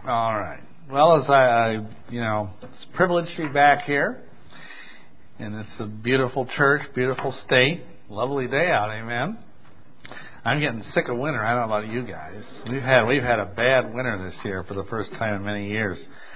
All right. Well, as it's a privilege to be back here, and it's a beautiful church, beautiful state, lovely day out. Amen. I'm getting sick of winter. I don't know about you guys. We've had a bad winter this year for the first time in many years.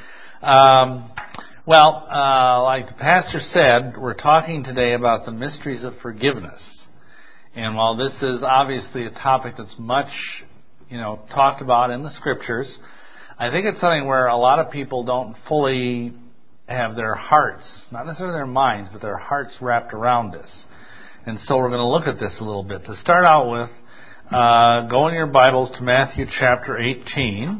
Like the pastor said, we're talking today about the mysteries of forgiveness. And while this is obviously a topic that's much, talked about in the scriptures, I think it's something where a lot of people don't fully have their hearts, not necessarily their minds, but their hearts wrapped around this. And so we're going to look at this a little bit. To start out with, go in your Bibles to Matthew chapter 18.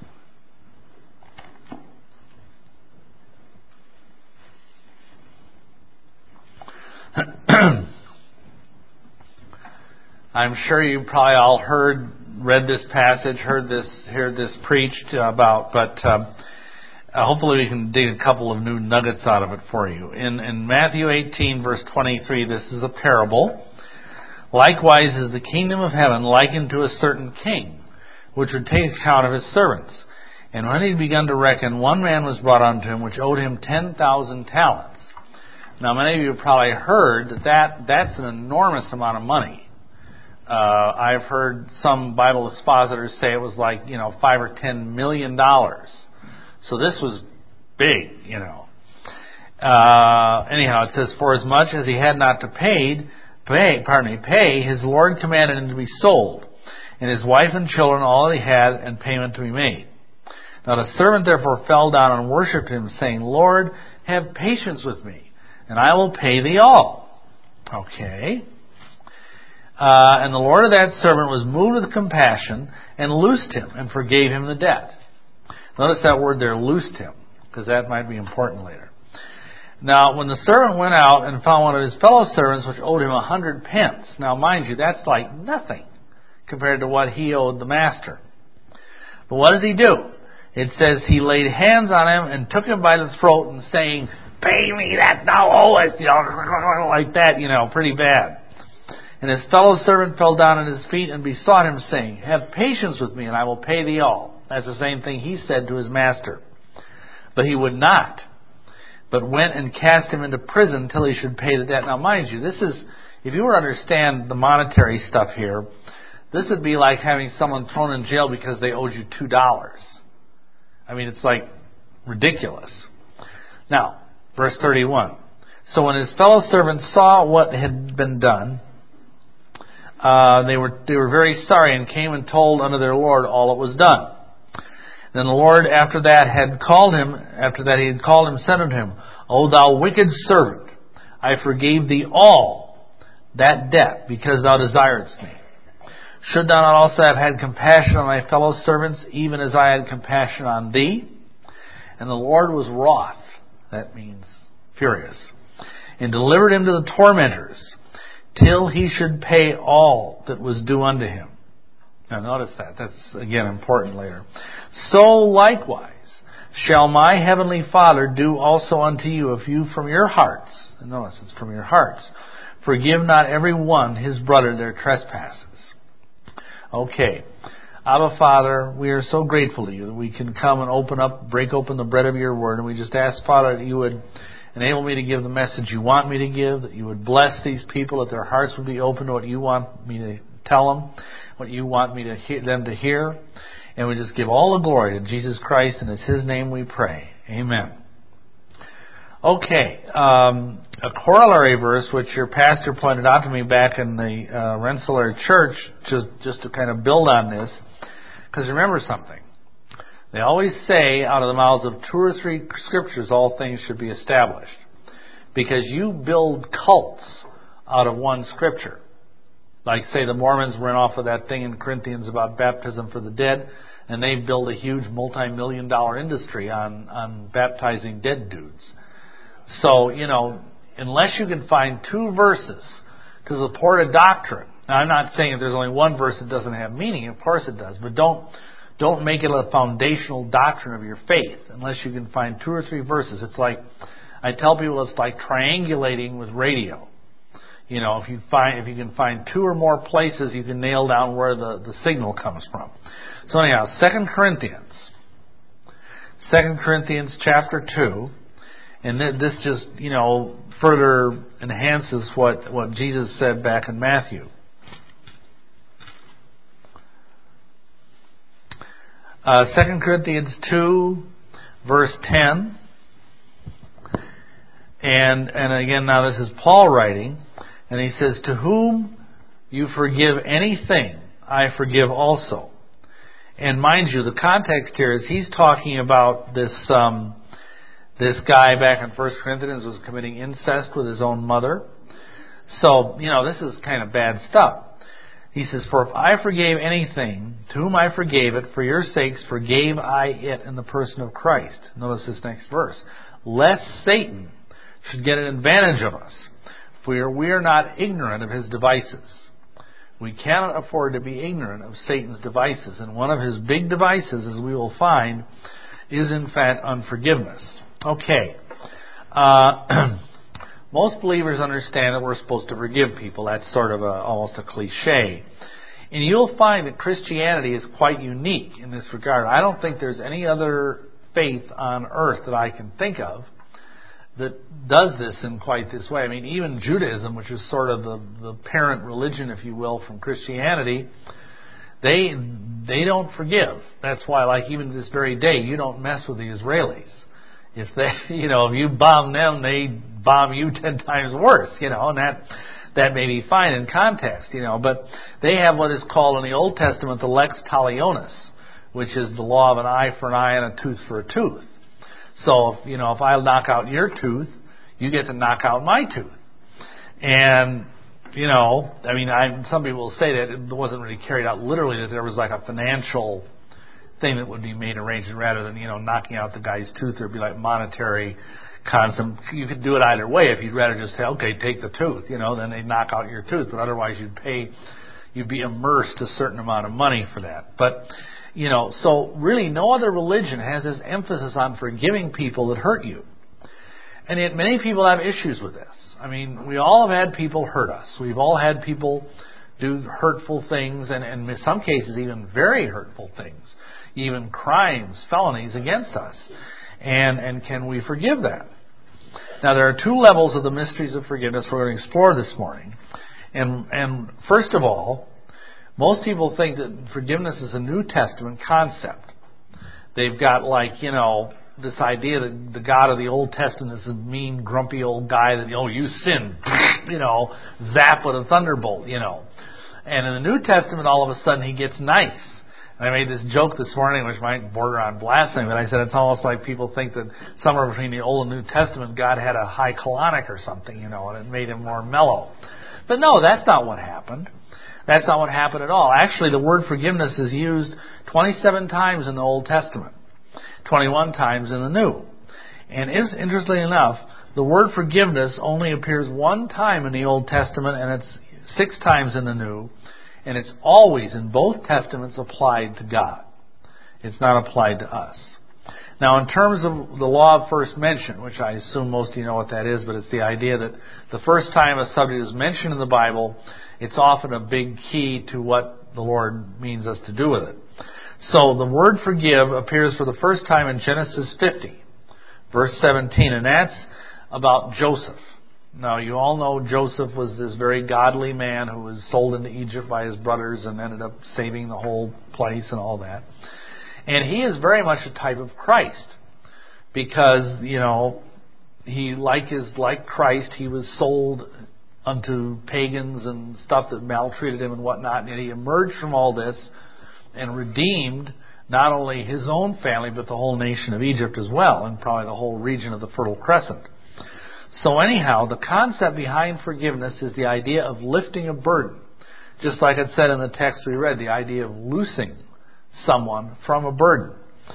I'm sure you probably all read this passage, heard this preached about, but hopefully we can dig a couple of new nuggets out of it for you. In Matthew 18, verse 23, this is a parable. Likewise is the kingdom of heaven likened to a certain king, which would take account of his servants. And when he had begun to reckon, one man was brought unto him, which owed him 10,000 talents. Now, many of you have probably heard that's an enormous amount of money. I've heard some Bible expositors say it was like, $5 or $10 million. So this was big, Anyhow, it says, for as much as he had not to pay, his Lord commanded him to be sold, and his wife and children, all that he had, and payment to be made. Now the servant therefore fell down and worshipped him, saying, Lord, have patience with me, and I will pay thee all. Okay. And the Lord of that servant was moved with compassion and loosed him and forgave him the debt. Notice that word there, loosed him, because that might be important later. Now, when the servant went out and found one of his fellow servants which owed him 100 pence. Now, mind you, that's like nothing compared to what he owed the master. But what does he do? It says he laid hands on him and took him by the throat and saying, pay me that thou owest, like that, pretty bad. And his fellow servant fell down at his feet and besought him, saying, have patience with me, and I will pay thee all. That's the same thing he said to his master. But he would not, but went and cast him into prison till he should pay the debt. Now, mind you, this is, if you were to understand the monetary stuff here, this would be like having someone thrown in jail because they owed you $2. I mean, it's like ridiculous. Now, verse 31. So when his fellow servants saw what had been done, they were very sorry and came and told unto their Lord all that was done. Then the Lord, after he had called him, said unto him, O thou wicked servant, I forgave thee all that debt, because thou desiredst me. Should thou not also have had compassion on thy fellow servants, even as I had compassion on thee? And the Lord was wroth, that means furious, and delivered him to the tormentors, till he should pay all that was due unto him. Now notice that. That's, again, important later. So likewise shall my heavenly Father do also unto you, if you from your hearts, and notice it's from your hearts, forgive not every one his brother their trespasses. Okay. Abba Father, we are so grateful to you that we can come and break open the bread of your word, and we just ask, Father, that you would enable me to give the message you want me to give, that you would bless these people, that their hearts would be open to what you want me to tell them, what you want me to them to hear. And we just give all the glory to Jesus Christ, and it's his name we pray. Amen. Okay, a corollary verse which your pastor pointed out to me back in the Rensselaer Church, just to kind of build on this, because remember something. They always say, out of the mouths of 2 or 3 scriptures, all things should be established. Because you build cults out of one scripture. Like, say, the Mormons went off of that thing in Corinthians about baptism for the dead, and they built a huge multi-million-dollar industry on baptizing dead dudes. So, unless you can find 2 verses to support a doctrine. Now, I'm not saying if there's only one verse it doesn't have meaning. Of course it does. But don't make it a foundational doctrine of your faith unless you can find 2 or 3 verses. It's like, I tell people it's like triangulating with radio. If you can find 2 or more places, you can nail down where the signal comes from. So anyhow, 2 Corinthians 2 Corinthians chapter 2. And this just, further enhances what Jesus said back in Matthew. 2 Corinthians 2, verse 10. And again, now this is Paul writing. And he says, to whom you forgive anything, I forgive also. And mind you, the context here is he's talking about this guy back in 1 Corinthians was committing incest with his own mother. So, this is kind of bad stuff. He says, for if I forgave anything, to whom I forgave it, for your sakes forgave I it in the person of Christ. Notice this next verse. Lest Satan should get an advantage of us. For we are not ignorant of his devices. We cannot afford to be ignorant of Satan's devices. And one of his big devices, as we will find, is in fact unforgiveness. Okay. Most believers understand that we're supposed to forgive people. That's sort of almost a cliche. And you'll find that Christianity is quite unique in this regard. I don't think there's any other faith on earth that I can think of that does this in quite this way. I mean, even Judaism, which is sort of the parent religion, if you will, from Christianity, they don't forgive. That's why, like even to this very day, you don't mess with the Israelis. If they, if you bomb them, they bomb you 10 times worse, and that may be fine in context, but they have what is called in the Old Testament the lex talionis, which is the law of an eye for an eye and a tooth for a tooth. So, if I knock out your tooth, you get to knock out my tooth. And, some people will say that it wasn't really carried out literally, that there was like a financial thing that would be made arranged rather than, knocking out the guy's tooth. There'd be like monetary concept. You could do it either way. If you'd rather just say, okay, take the tooth, then they'd knock out your tooth. But otherwise you'd be immersed a certain amount of money for that. But, so really no other religion has this emphasis on forgiving people that hurt you. And yet many people have issues with this. I mean, we all have had people hurt us. We've all had people do hurtful things and in some cases even very hurtful things. Even crimes, felonies against us. And can we forgive that? Now, there are two levels of the mysteries of forgiveness we're going to explore this morning. And first of all, most people think that forgiveness is a New Testament concept. They've got this idea that the God of the Old Testament is a mean, grumpy old guy that, you sinned, zap with a thunderbolt, And in the New Testament, all of a sudden, he gets nice. And I made this joke this morning, which might border on blasphemy, but I said it's almost like people think that somewhere between the Old and New Testament, God had a high colonic or something, and it made him more mellow. But no, that's not what happened. That's not what happened at all. Actually, the word forgiveness is used 27 times in the Old Testament, 21 times in the New. And interestingly enough, the word forgiveness only appears one time in the Old Testament, and it's 6 times in the New. And it's always, in both Testaments, applied to God. It's not applied to us. Now, in terms of the law of first mention, which I assume most of you know what that is, but it's the idea that the first time a subject is mentioned in the Bible, it's often a big key to what the Lord means us to do with it. So, the word forgive appears for the first time in Genesis 50, verse 17, and that's about Joseph. Now, you all know Joseph was this very godly man who was sold into Egypt by his brothers and ended up saving the whole place and all that. And he is very much a type of Christ because, he, like Christ, he was sold unto pagans and stuff that maltreated him and whatnot. And yet he emerged from all this and redeemed not only his own family, but the whole nation of Egypt as well, and probably the whole region of the Fertile Crescent. So anyhow, the concept behind forgiveness is the idea of lifting a burden. Just like it said in the text we read, the idea of loosing someone from a burden.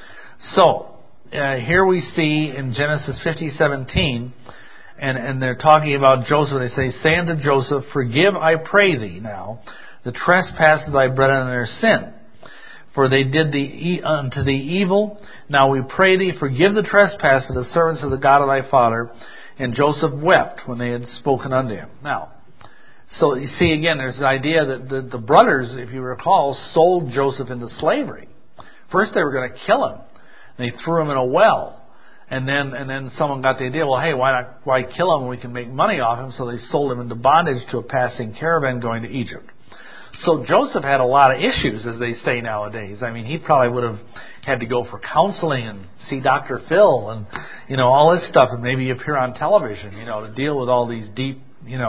So, here we see in Genesis 50:17, and they're talking about Joseph. They say unto Joseph, forgive, I pray thee now, the trespass of thy brethren and their sin. For they did unto thee evil. Now we pray thee, forgive the trespass of the servants of the God of thy father. And Joseph wept when they had spoken unto him. Now, so you see again, there's the idea that the brothers, if you recall, sold Joseph into slavery. First they were going to kill him. and they threw him in a well. And then someone got the idea, well, hey, why kill him when we can make money off him? So they sold him into bondage to a passing caravan going to Egypt. So Joseph had a lot of issues, as they say nowadays. I mean, he probably would have had to go for counseling and see Dr. Phil and, all this stuff, and maybe appear on television, to deal with all these deep,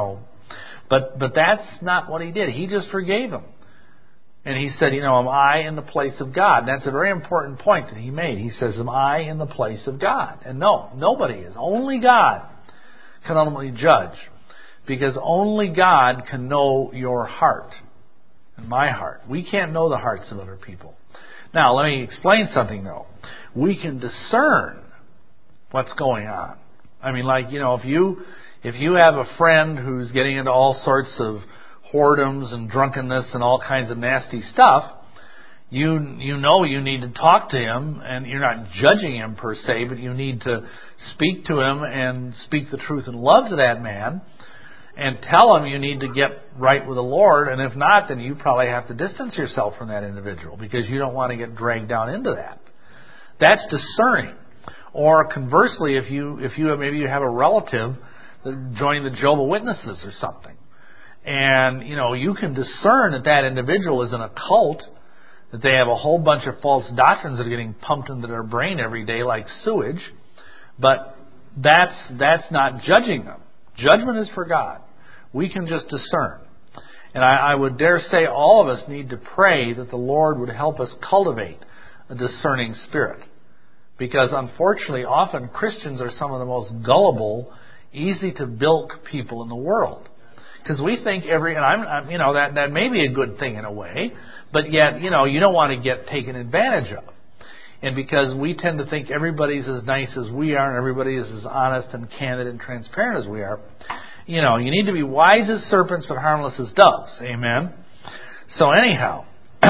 But that's not what he did. He just forgave him. And he said, am I in the place of God? And that's a very important point that he made. He says, am I in the place of God? And no, nobody is. Only God can ultimately judge. Because only God can know your heart and my heart. We can't know the hearts of other people. Now, let me explain something, though. We can discern what's going on. I mean, if you have a friend who's getting into all sorts of whoredoms and drunkenness and all kinds of nasty stuff, you need to talk to him, and you're not judging him per se, but you need to speak to him and speak the truth in love to that man and tell him you need to get right with the Lord, and if not, then you probably have to distance yourself from that individual because you don't want to get dragged down into that. That's discerning. Or conversely, if maybe you have a relative that joined the Jehovah's Witnesses or something, and, you can discern that individual is in a cult, that they have a whole bunch of false doctrines that are getting pumped into their brain every day like sewage, but that's not judging them. Judgment is for God. We can just discern. And I would dare say all of us need to pray that the Lord would help us cultivate a discerning spirit. Because unfortunately, often Christians are some of the most gullible, easy to bilk people in the world. Because we think that may be a good thing in a way, but yet, you don't want to get taken advantage of. And because we tend to think everybody's as nice as we are and everybody is as honest and candid and transparent as we are, you need to be wise as serpents but harmless as doves. Amen? So anyhow,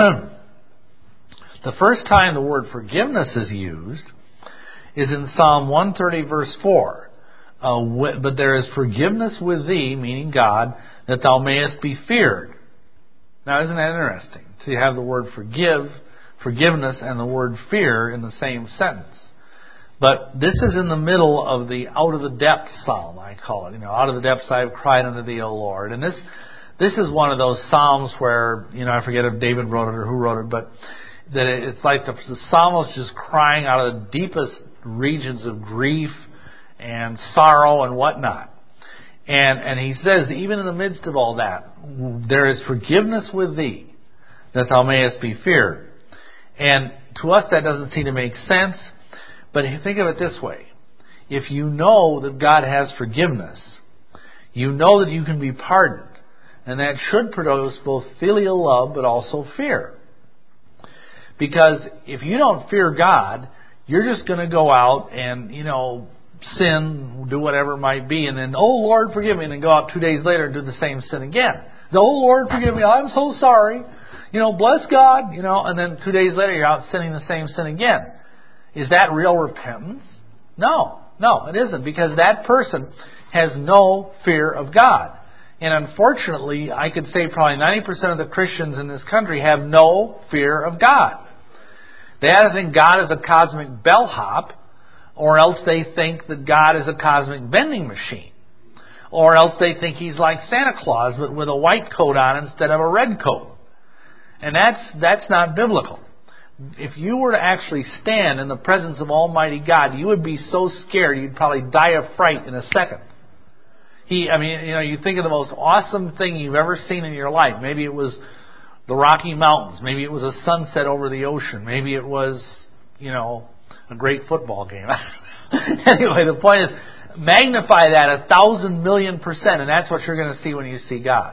the first time the word forgiveness is used is in Psalm 130 verse 4. But there is forgiveness with thee, meaning God, that thou mayest be feared. Now, isn't that interesting? To have the word forgiveness, and the word fear in the same sentence. But this is in the middle of the out of the depths psalm, I call it. Out of the depths I have cried unto thee, O Lord. And this is one of those psalms where, I forget if David wrote it or who wrote it, but that it's like the psalmist just crying out of the deepest regions of grief and sorrow and whatnot. And he says, even in the midst of all that, there is forgiveness with thee, that thou mayest be feared. And to us that doesn't seem to make sense, but think of it this way. If you know that God has forgiveness, you know that you can be pardoned, and that should produce both filial love but also fear. Because if you don't fear God, you're just going to go out and, sin, do whatever it might be, and then, oh Lord, forgive me, and then go out 2 days later and do the same sin again. Oh Lord, forgive me, I'm so sorry. Bless God, and then 2 days later you're out sinning the same sin again. Is that real repentance? No, it isn't, because that person has no fear of God. And unfortunately, I could say probably 90% of the Christians in this country have no fear of God. They either think God is a cosmic bellhop, or else they think that God is a cosmic vending machine. Or else they think He's like Santa Claus, but with a white coat on instead of a red coat. And that's not biblical. If you were to actually stand in the presence of Almighty God, you would be so scared you'd probably die of fright in a second. You think of the most awesome thing you've ever seen in your life. Maybe it was the Rocky Mountains. Maybe it was a sunset over the ocean. Maybe it was, a great football game. Anyway, the point is, magnify that 1,000,000,000%, and that's what you're going to see when you see God.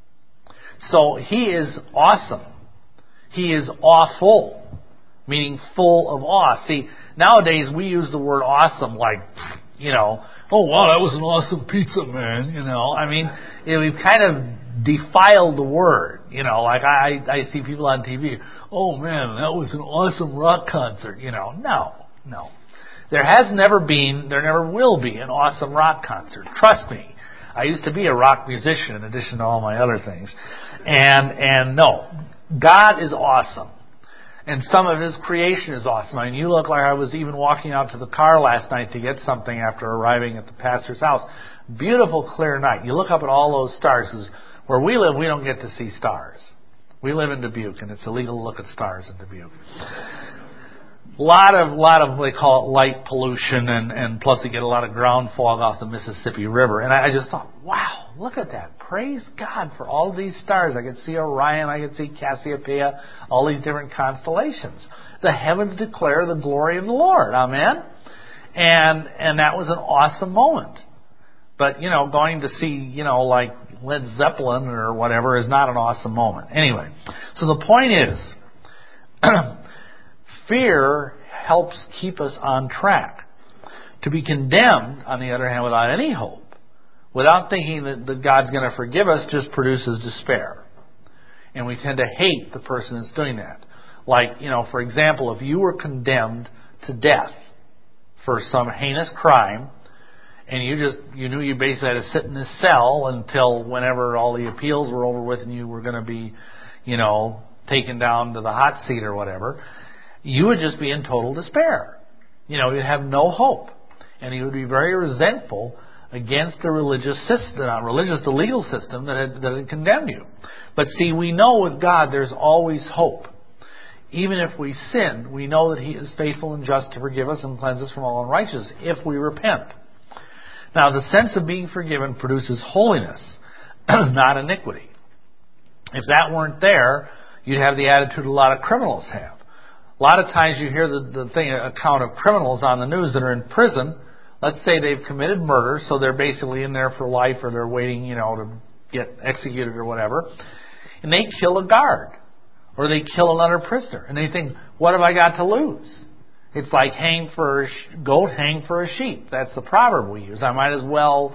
So He is awesome. He is awful, meaning full of awe. See, nowadays we use the word awesome like, oh wow, that was an awesome pizza, man. We've kind of defiled the word. Like I see people on TV, oh man, that was an awesome rock concert. No. There never will be an awesome rock concert. Trust me. I used to be a rock musician in addition to all my other things. And no, God is awesome. And some of His creation is awesome. I mean, you look like I was even walking out to the car last night to get something after arriving at the pastor's house. Beautiful, clear night. You look up at all those stars. 'Cause where we live, we don't get to see stars. We live in Dubuque, and it's illegal to look at stars in Dubuque. lot of they call it light pollution, and plus they get a lot of ground fog off the Mississippi River. And I just thought, wow, look at that. Praise God for all these stars. I could see Orion, I could see Cassiopeia, all these different constellations. The heavens declare the glory of the Lord. Amen? And that was an awesome moment. But, going to see, like Led Zeppelin or whatever is not an awesome moment. Anyway, so the point is, fear helps keep us on track. To be condemned, on the other hand, without any hope, without thinking that God's going to forgive us, just produces despair. And we tend to hate the person that's doing that. Like, for example, if you were condemned to death for some heinous crime, and you knew you basically had to sit in this cell until whenever all the appeals were over with and you were going to be, taken down to the hot seat or whatever, you would just be in total despair. You'd have no hope. And you would be very resentful against the religious system, the legal system that had condemned you. But see, we know with God there's always hope. Even if we sin, we know that He is faithful and just to forgive us and cleanse us from all unrighteousness if we repent. Now, the sense of being forgiven produces holiness, not iniquity. If that weren't there, you'd have the attitude a lot of criminals have. A lot of times you hear the account of criminals on the news that are in prison. Let's say they've committed murder, so they're basically in there for life, or they're waiting, to get executed or whatever. And they kill a guard, or they kill another prisoner. And they think, what have I got to lose? It's like hang for a goat, hang for a sheep. That's the proverb we use. I might as well,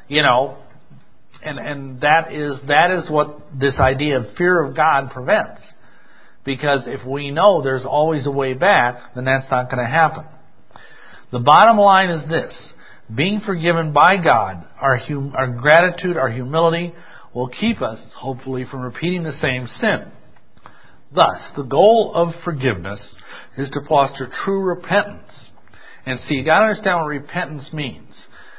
and that is what this idea of fear of God prevents. Because if we know there's always a way back, then that's not going to happen. The bottom line is this: being forgiven by God, our gratitude, our humility will keep us, hopefully, from repeating the same sin. Thus, the goal of forgiveness is to foster true repentance. And see, you got to understand what repentance means.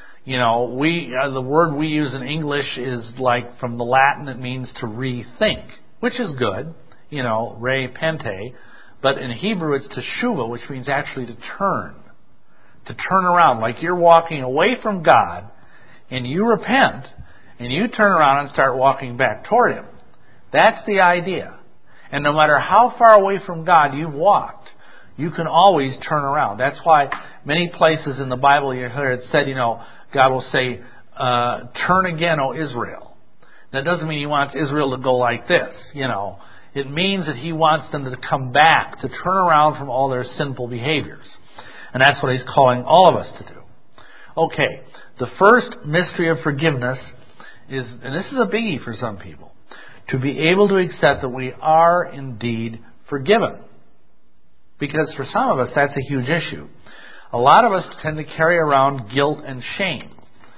The word we use in English is like from the Latin. It means to rethink, which is good. Repente. But in Hebrew, it's teshuva, which means actually to turn around. Like you're walking away from God, and you repent, and you turn around and start walking back toward Him. That's the idea. And no matter how far away from God you've walked, you can always turn around. That's why many places in the Bible you hear it said, God will say, turn again, O Israel. That doesn't mean He wants Israel to go like this, It means that He wants them to come back, to turn around from all their sinful behaviors. And that's what He's calling all of us to do. Okay, the first mystery of forgiveness is, and this is a biggie for some people, to be able to accept that we are indeed forgiven. Because for some of us, that's a huge issue. A lot of us tend to carry around guilt and shame.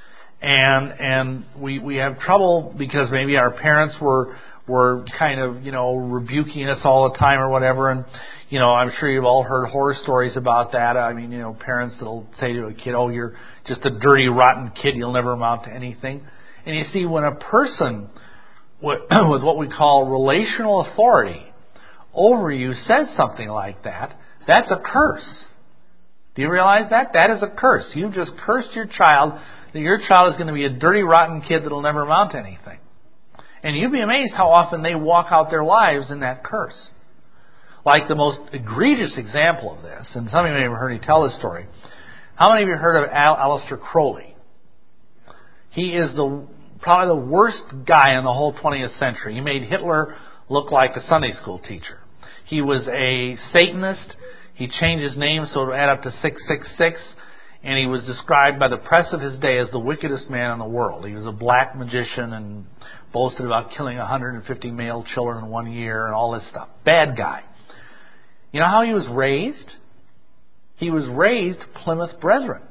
And we have trouble because maybe our parents were kind of, rebuking us all the time or whatever. And, I'm sure you've all heard horror stories about that. I mean, parents that'll say to a kid, oh, you're just a dirty, rotten kid. You'll never amount to anything. And you see, when a person with what we call relational authority over you says something like that, that's a curse. Do you realize that? That is a curse. You've just cursed your child, that your child is going to be a dirty, rotten kid that will never amount to anything. And you'd be amazed how often they walk out their lives in that curse. Like the most egregious example of this, and some of you may have heard me tell this story. How many of you heard of Aleister Crowley? He is probably the worst guy in the whole 20th century. He made Hitler look like a Sunday school teacher. He was a Satanist. He changed his name so it would add up to 666. And he was described by the press of his day as the wickedest man in the world. He was a black magician and boasted about killing 150 male children in 1 year and all this stuff. Bad guy. You know how he was raised? He was raised Plymouth Brethren.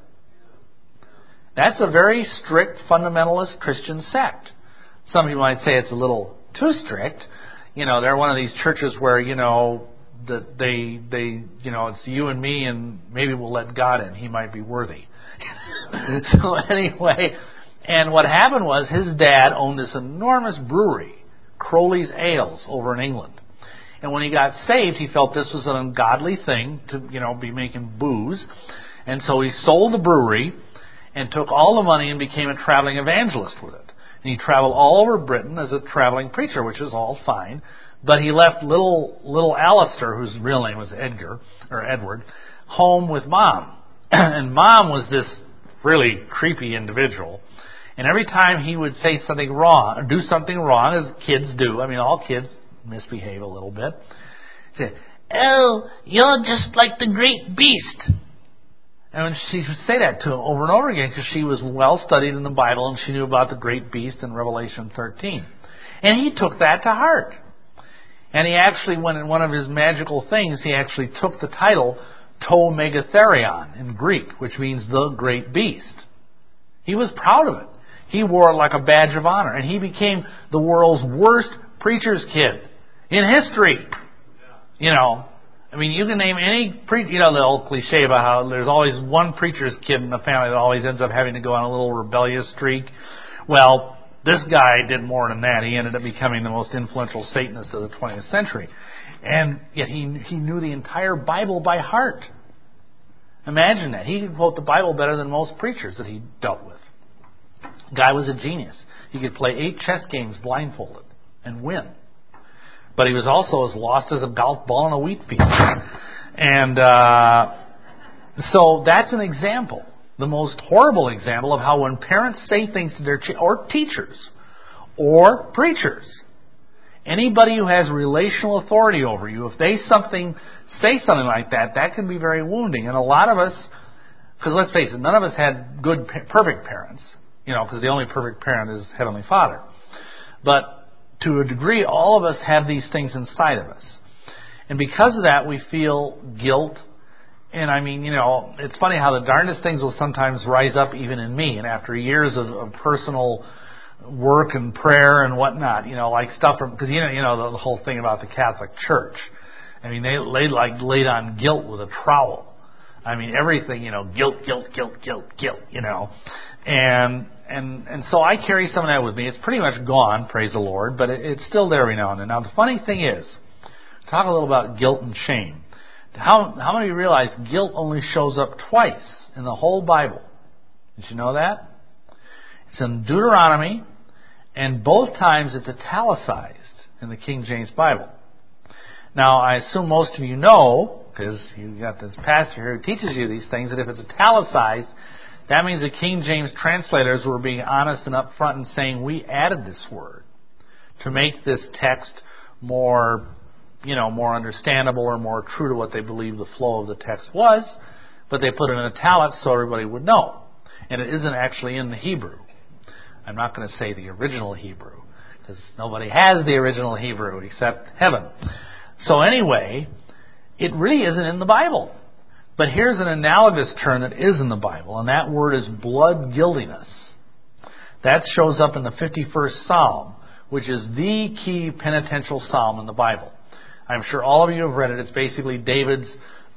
That's a very strict fundamentalist Christian sect. Some people might say it's a little too strict. They're one of these churches where, that they it's you and me, and maybe we'll let God in. He might be worthy. So anyway, and what happened was his dad owned this enormous brewery, Crowley's Ales, over in England. And when he got saved, he felt this was an ungodly thing to, be making booze. And so he sold the brewery and took all the money and became a traveling evangelist with it. And he traveled all over Britain as a traveling preacher, which is all fine. But he left little Alistair, whose real name was Edward, home with Mom. And Mom was this really creepy individual. And every time he would say something wrong, or do something wrong, as kids do, all kids misbehave a little bit, he'd say, "Oh, you're just like the great beast." And she would say that to him over and over again because she was well studied in the Bible and she knew about the great beast in Revelation 13. And he took that to heart. And he actually, when in one of his magical things, he actually took the title To Megatherion in Greek, which means the great beast. He was proud of it. He wore it like a badge of honor. And he became the world's worst preacher's kid in history. You can name any preacher, the old cliche about how there's always one preacher's kid in the family that always ends up having to go on a little rebellious streak. Well, this guy did more than that. He ended up becoming the most influential Satanist of the 20th century. And yet he knew the entire Bible by heart. Imagine that. He could quote the Bible better than most preachers that he dealt with. The guy was a genius. He could play 8 chess games blindfolded and win. But he was also as lost as a golf ball in a wheat field. And so that's an example, the most horrible example of how when parents say things to their or teachers or preachers, anybody who has relational authority over you, if they say something like that, that can be very wounding. And a lot of us, because let's face it, none of us had good, perfect parents, because the only perfect parent is Heavenly Father. But to a degree, all of us have these things inside of us. And because of that, we feel guilt. And it's funny how the darndest things will sometimes rise up even in me. And after years of personal work and prayer and whatnot, like stuff from, because the whole thing about the Catholic Church. They laid on guilt with a trowel. Everything, guilt. And so I carry some of that with me. It's pretty much gone, praise the Lord, but it's still there every now and then. Now, the funny thing is, talk a little about guilt and shame. How many of you realize guilt only shows up twice in the whole Bible? Did you know that? It's in Deuteronomy, and both times it's italicized in the King James Bible. Now, I assume most of you know, because you've got this pastor here who teaches you these things, that if it's italicized, that means the King James translators were being honest and upfront and saying, we added this word to make this text more understandable or more true to what they believed the flow of the text was, but they put it in italics so everybody would know. And it isn't actually in the Hebrew. I'm not going to say the original Hebrew, because nobody has the original Hebrew except heaven. So anyway, it really isn't in the Bible. But here's an analogous term that is in the Bible, and that word is blood guiltiness. That shows up in the 51st Psalm, which is the key penitential psalm in the Bible. I'm sure all of you have read it. It's basically David's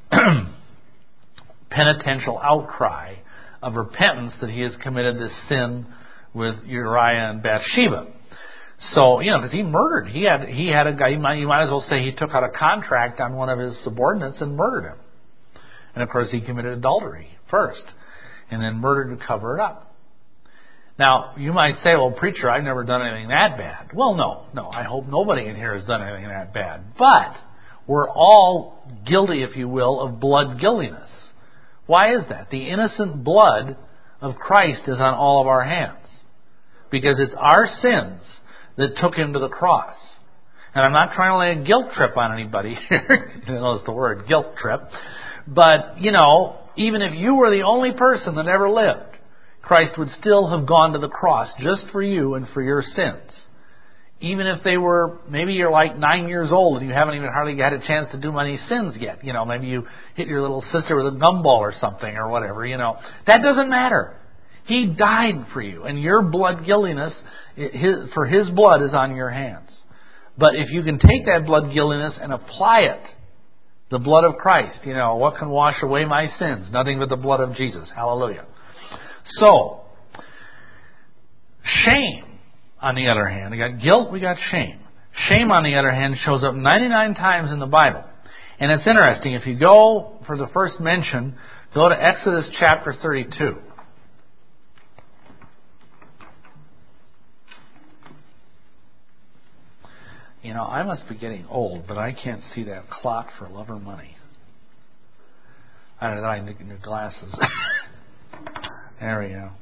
penitential outcry of repentance that he has committed this sin with Uriah and Bathsheba. So, because he murdered. He had a guy, you might as well say he took out a contract on one of his subordinates and murdered him. And of course he committed adultery first, and then murdered to cover it up. Now, you might say, well, preacher, I've never done anything that bad. Well, no, I hope nobody in here has done anything that bad. But we're all guilty, if you will, of blood guiltiness. Why is that? The innocent blood of Christ is on all of our hands. Because it's our sins that took him to the cross. And I'm not trying to lay a guilt trip on anybody here. You know, it's the word, guilt trip. But, even if you were the only person that ever lived, Christ would still have gone to the cross just for you and for your sins. Even if they were, maybe you're like 9 years old and you haven't even hardly had a chance to do many sins yet. Maybe you hit your little sister with a gumball or something or whatever, That doesn't matter. He died for you, and your blood guiltiness, for His blood is on your hands. But if you can take that blood guiltiness and apply it The blood of Christ. What can wash away my sins? Nothing but the blood of Jesus. Hallelujah. So, shame, on the other hand. We got guilt, we got shame. Shame, on the other hand, shows up 99 times in the Bible. And it's interesting. If you go, for the first mention, go to Exodus chapter 32. I must be getting old, but I can't see that clock for love or money. I don't know, I need new glasses. There we go.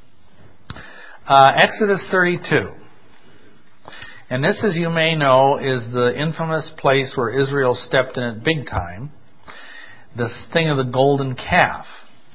Exodus 32. And this, as you may know, is the infamous place where Israel stepped in it big time. This thing of the golden calf.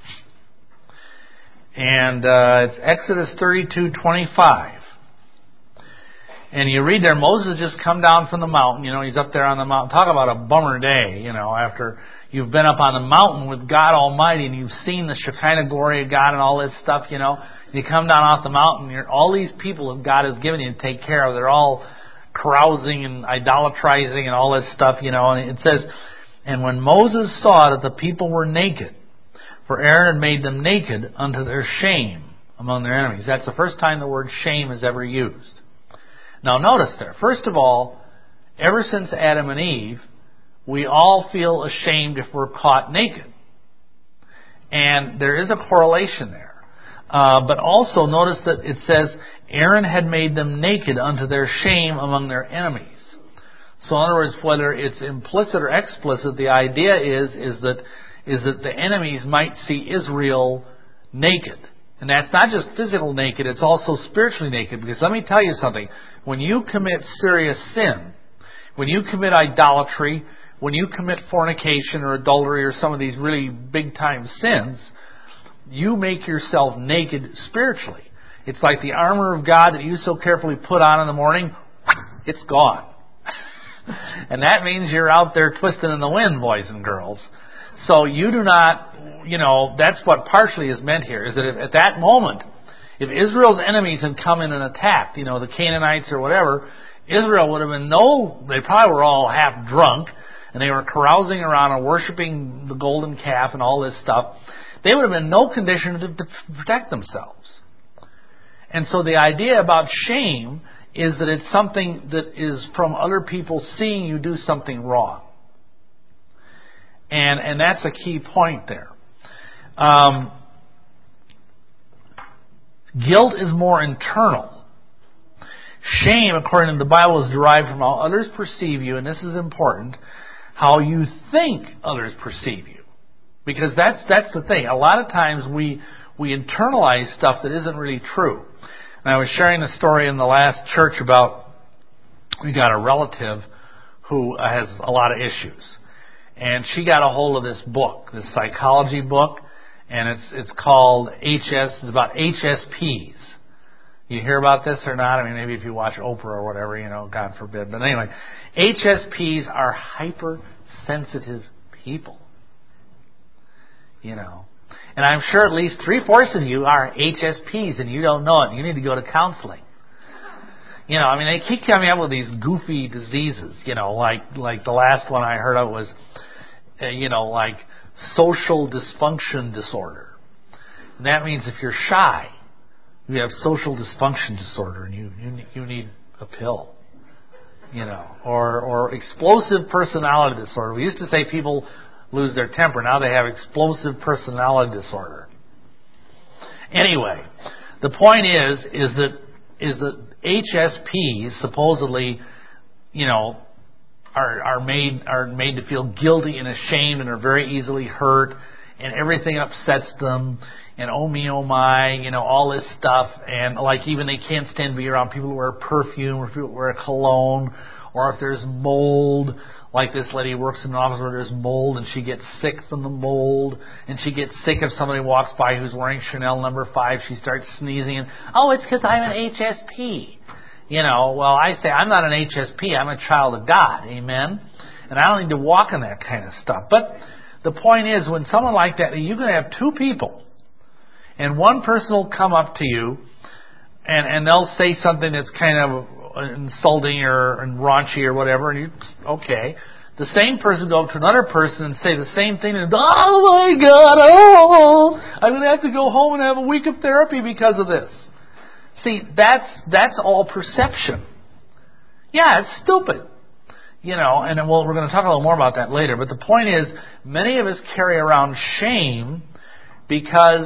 And it's Exodus 32:25. And you read there, Moses just come down from the mountain. He's up there on the mountain. Talk about a bummer day, after you've been up on the mountain with God Almighty and you've seen the Shekinah glory of God and all this stuff, You come down off the mountain, all these people that God has given you to take care of, they're all carousing and idolatrizing and all this stuff, And it says, and when Moses saw that the people were naked, for Aaron had made them naked unto their shame among their enemies. That's the first time the word shame is ever used. Now notice there, first of all, ever since Adam and Eve, we all feel ashamed if we're caught naked. And there is a correlation there. But also notice that it says, Aaron had made them naked unto their shame among their enemies. So in other words, whether it's implicit or explicit, the idea is that the enemies might see Israel naked. And that's not just physical naked, it's also spiritually naked. Because let me tell you something. When you commit serious sin, when you commit idolatry, when you commit fornication or adultery or some of these really big time sins, you make yourself naked spiritually. It's like the armor of God that you so carefully put on in the morning, it's gone. And that means you're out there twisting in the wind, boys and girls. So you do not, that's what partially is meant here, is that at that moment, if Israel's enemies had come in and attacked, the Canaanites or whatever, Israel would have been they probably were all half drunk, and they were carousing around and worshiping the golden calf and all this stuff. They would have been in no condition to protect themselves. And so the idea about shame is that it's something that is from other people seeing you do something wrong. And that's a key point there. Guilt is more internal. Shame, according to the Bible, is derived from how others perceive you, and this is important, how you think others perceive you. Because that's the thing. A lot of times we internalize stuff that isn't really true. And I was sharing a story in the last church about, we got a relative who has a lot of issues. And she got a hold of this book, this psychology book, and it's called it's about HSPs. You hear about this or not? I mean, maybe if you watch Oprah or whatever, God forbid. But anyway, HSPs are hypersensitive people. And I'm sure at least 3/4 of you are HSPs and you don't know it. You need to go to counseling. They keep coming up with these goofy diseases, like the last one I heard of was, like social dysfunction disorder. And that means if you're shy, you have social dysfunction disorder and you need a pill. Or explosive personality disorder. We used to say people lose their temper. Now they have explosive personality disorder. Anyway, the point is that HSPs supposedly, are made to feel guilty and ashamed and are very easily hurt and everything upsets them and oh me, oh my, all this stuff, and like even they can't stand to be around people who wear perfume or people who wear cologne, or if there's mold, like this lady works in an office where there's mold and she gets sick from the mold, and she gets sick if somebody walks by who's wearing Chanel No. 5, she starts sneezing and, it's because I'm an HSP. Well, I say I'm not an HSP, I'm a child of God, amen? And I don't need to walk in that kind of stuff. But the point is, when someone like that, you can have two people, and one person will come up to you, and they'll say something that's kind of insulting or raunchy or whatever, and okay. The same person go up to another person and say the same thing, and oh my God, oh, I'm going to have to go home and have a week of therapy because of this. See, that's all perception. Yeah, it's stupid. And we're going to talk a little more about that later. But the point is, many of us carry around shame because,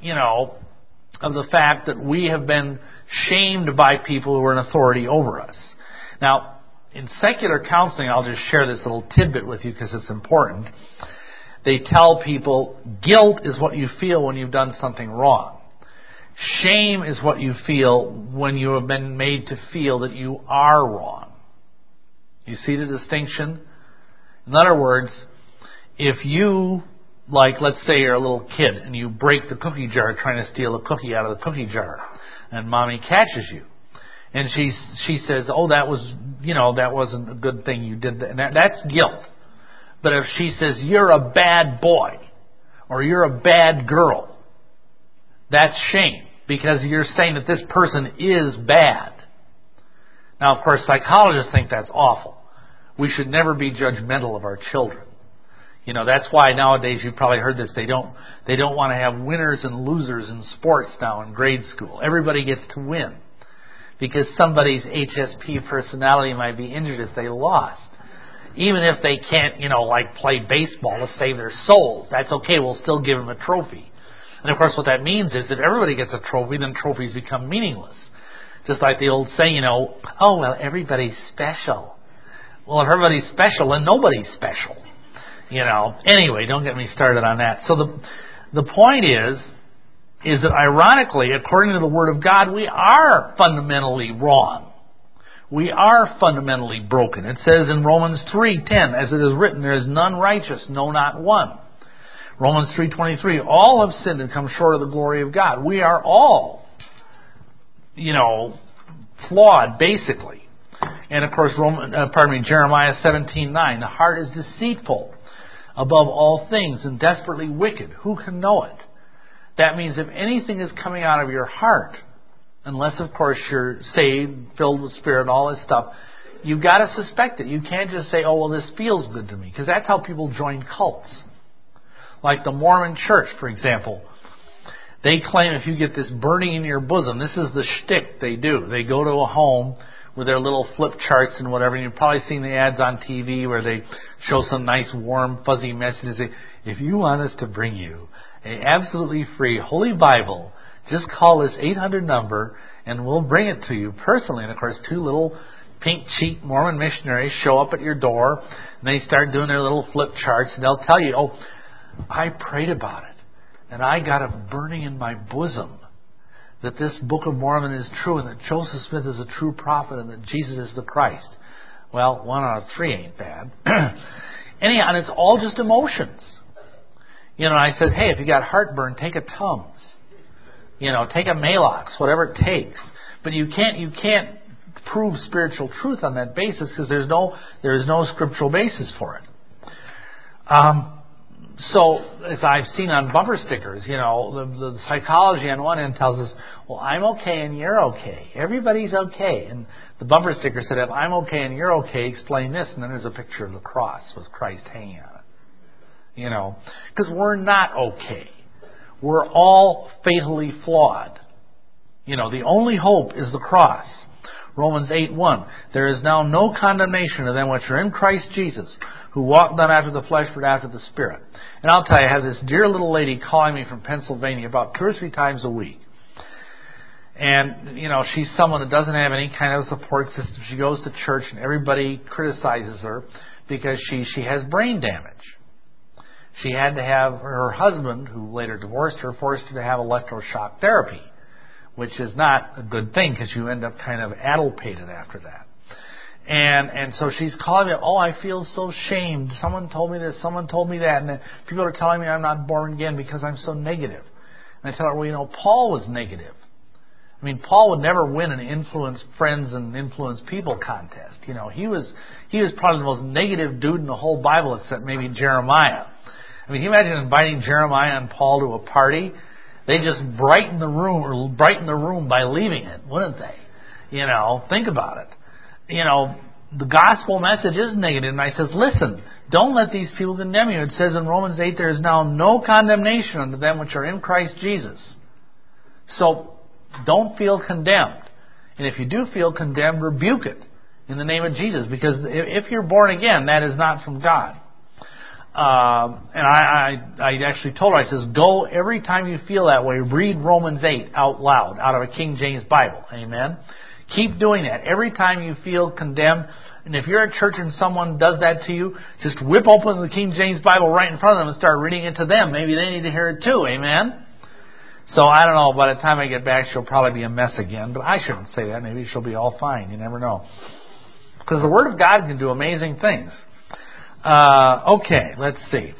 of the fact that we have been shamed by people who are in authority over us. Now, in secular counseling, I'll just share this little tidbit with you because it's important. They tell people guilt is what you feel when you've done something wrong. Shame is what you feel when you have been made to feel that you are wrong. You see the distinction? In other words, if you, let's say you're a little kid and you break the cookie jar trying to steal a cookie out of the cookie jar, and Mommy catches you, and she says, oh, that wasn't a good thing you did. That's guilt. But if she says, you're a bad boy, or you're a bad girl, that's shame, because you're saying that this person is bad. Now, of course, psychologists think that's awful. We should never be judgmental of our children. That's why nowadays, you've probably heard this, they don't want to have winners and losers in sports now in grade school. Everybody gets to win. Because somebody's HSP personality might be injured if they lost. Even if they can't, play baseball to save their souls. That's okay, we'll still give them a trophy. And of course what that means is if everybody gets a trophy, then trophies become meaningless. Just like the old saying, oh, well, everybody's special. Well, if everybody's special, then nobody's special. Anyway, don't get me started on that. So the point is that ironically, according to the Word of God, we are fundamentally wrong. We are fundamentally broken. It says in Romans 3:10, as it is written, there is none righteous, no, not one. Romans 3:23, all have sinned and come short of the glory of God. We are all, flawed, basically. And of course, Jeremiah 17:9, the heart is deceitful above all things and desperately wicked. Who can know it? That means if anything is coming out of your heart, unless, of course, you're saved, filled with Spirit, and all this stuff, you've got to suspect it. You can't just say, oh, well, this feels good to me. Because that's how people join cults. Like the Mormon Church, for example. They claim if you get this burning in your bosom, this is the shtick they do. They go to a home with their little flip charts and whatever, and you've probably seen the ads on TV where they show some nice, warm, fuzzy messages. If you want us to bring you an absolutely free Holy Bible, just call this 800 number and we'll bring it to you personally. And of course, two little pink-cheeked Mormon missionaries show up at your door and they start doing their little flip charts and they'll tell you, oh, I prayed about it and I got a burning in my bosom that this Book of Mormon is true and that Joseph Smith is a true prophet and that Jesus is the Christ. Well, 1 out of 3 ain't bad. Anyhow, and it's all just emotions. I said, hey, if you got heartburn, take a Tums. Take a Maalox, whatever it takes. But you can't prove spiritual truth on that basis because there is no scriptural basis for it. So, as I've seen on bumper stickers, the psychology on one end tells us, well, I'm okay and you're okay. Everybody's okay. And the bumper sticker said, if I'm okay and you're okay, explain this. And then there's a picture of the cross with Christ hanging on it. Because we're not okay. We're all fatally flawed. The only hope is the cross. Romans 8:1, there is now no condemnation to them which are in Christ Jesus, who walk not after the flesh but after the Spirit. And I'll tell you, I have this dear little lady calling me from Pennsylvania about 2 or 3 times a week. And, she's someone that doesn't have any kind of support system. She goes to church and everybody criticizes her because she has brain damage. She had to have her husband, who later divorced her, forced her to have electroshock therapy, which is not a good thing because you end up kind of addlepated after that. And so she's calling me, oh, I feel so shamed. Someone told me this, someone told me that, and people are telling me I'm not born again because I'm so negative. And I tell her, well, Paul was negative. Paul would never win an influence friends and influence people contest. He was probably the most negative dude in the whole Bible except maybe Jeremiah. Can you imagine inviting Jeremiah and Paul to a party? They just brighten the room by leaving it, wouldn't they? Think about it. the gospel message is negative. And I says, listen, don't let these people condemn you. It says in Romans 8, there is now no condemnation unto them which are in Christ Jesus. So don't feel condemned. And if you do feel condemned, rebuke it in the name of Jesus. Because if you're born again, that is not from God. And I actually told her, I says, go every time you feel that way, read Romans 8 out loud, out of a King James Bible. Amen? Keep doing that. Every time you feel condemned, and if you're at church and someone does that to you, just whip open the King James Bible right in front of them and start reading it to them. Maybe they need to hear it too. Amen? So I don't know, by the time I get back, she'll probably be a mess again. But I shouldn't say that. Maybe she'll be all fine. You never know. Because the Word of God can do amazing things. Okay, let's see.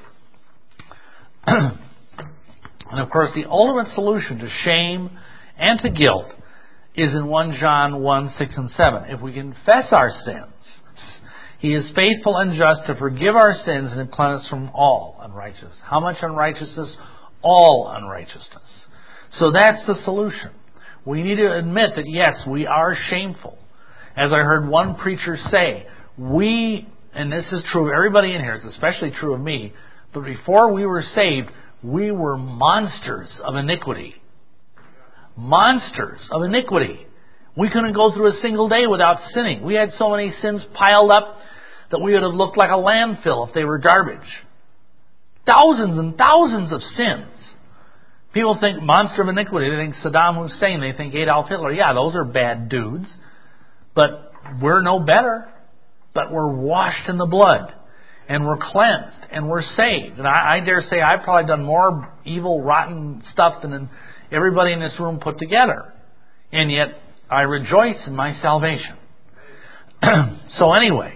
And of course, the ultimate solution to shame and to guilt is in 1 John 1, 6 and 7. If we confess our sins, He is faithful and just to forgive our sins and to cleanse us from all unrighteousness. How much unrighteousness? All unrighteousness. So that's the solution. We need to admit that, yes, we are shameful. As I heard one preacher say, and this is true of everybody in here, it's especially true of me, but before we were saved, we were monsters of iniquity. Monsters of iniquity. We couldn't go through a single day without sinning. We had so many sins piled up that we would have looked like a landfill if they were garbage. Thousands and thousands of sins. People think monster of iniquity. They think Saddam Hussein. They think Adolf Hitler. Yeah, those are bad dudes. But we're no better. But we're washed in the blood. And we're cleansed. And we're saved. And I dare say I've probably done more evil, rotten stuff than everybody in this room put together. And yet I rejoice in my salvation. So anyway,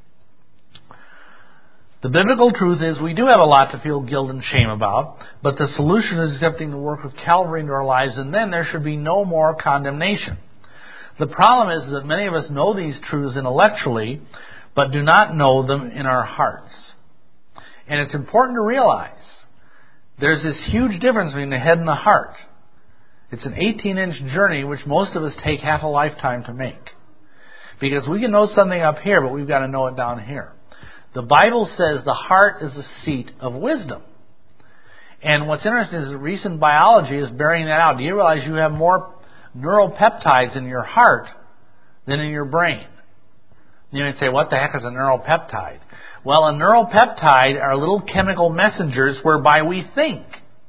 the biblical truth is we do have a lot to feel guilt and shame about, but the solution is accepting the work of Calvary into our lives, and then there should be no more condemnation. The problem is that many of us know these truths intellectually, but do not know them in our hearts. And it's important to realize there's this huge difference between the head and the heart. It's an 18-inch journey which most of us take half a lifetime to make. Because we can know something up here, but we've got to know it down here. The Bible says the heart is the seat of wisdom. And what's interesting is that recent biology is bearing that out. Do you realize you have more neuropeptides in your heart than in your brain? You might say, what the heck is a neuropeptide? Well, a neuropeptide are little chemical messengers whereby we think.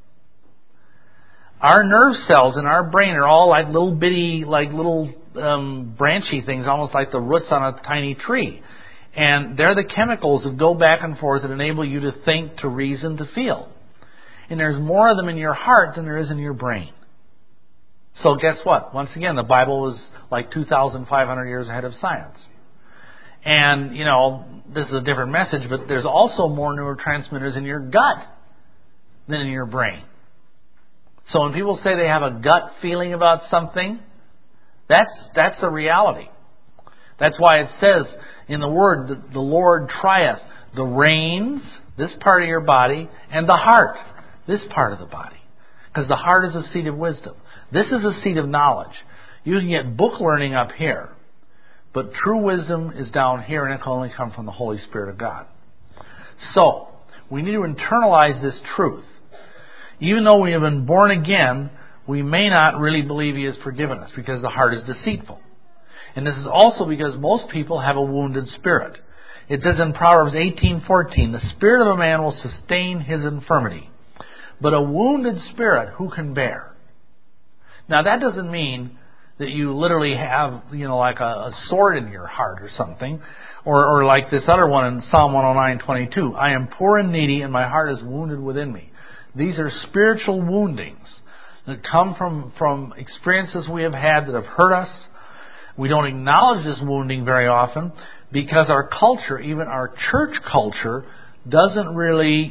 Our nerve cells in our brain are all like little bitty, like little branchy things, almost like the roots on a tiny tree. And they're the chemicals that go back and forth that enable you to think, to reason, to feel. And there's more of them in your heart than there is in your brain. So guess what? Once again, the Bible was like 2,500 years ahead of science. And, this is a different message, but there's also more neurotransmitters in your gut than in your brain. So when people say they have a gut feeling about something, that's a reality. That's why it says in the Word, the Lord trieth the reins, this part of your body, and the heart, this part of the body. Because the heart is a seat of wisdom. This is a seat of knowledge. You can get book learning up here, but true wisdom is down here, and it can only come from the Holy Spirit of God. So, we need to internalize this truth. Even though we have been born again, we may not really believe He has forgiven us, because the heart is deceitful. And this is also because most people have a wounded spirit. It says in Proverbs 18:14, the spirit of a man will sustain his infirmity, but a wounded spirit who can bear? Now that doesn't mean that you literally have, like a sword in your heart or something, or like this other one in Psalm 109:22. I am poor and needy, and my heart is wounded within me. These are spiritual woundings that come from experiences we have had that have hurt us. We don't acknowledge this wounding very often because our culture, even our church culture, doesn't really,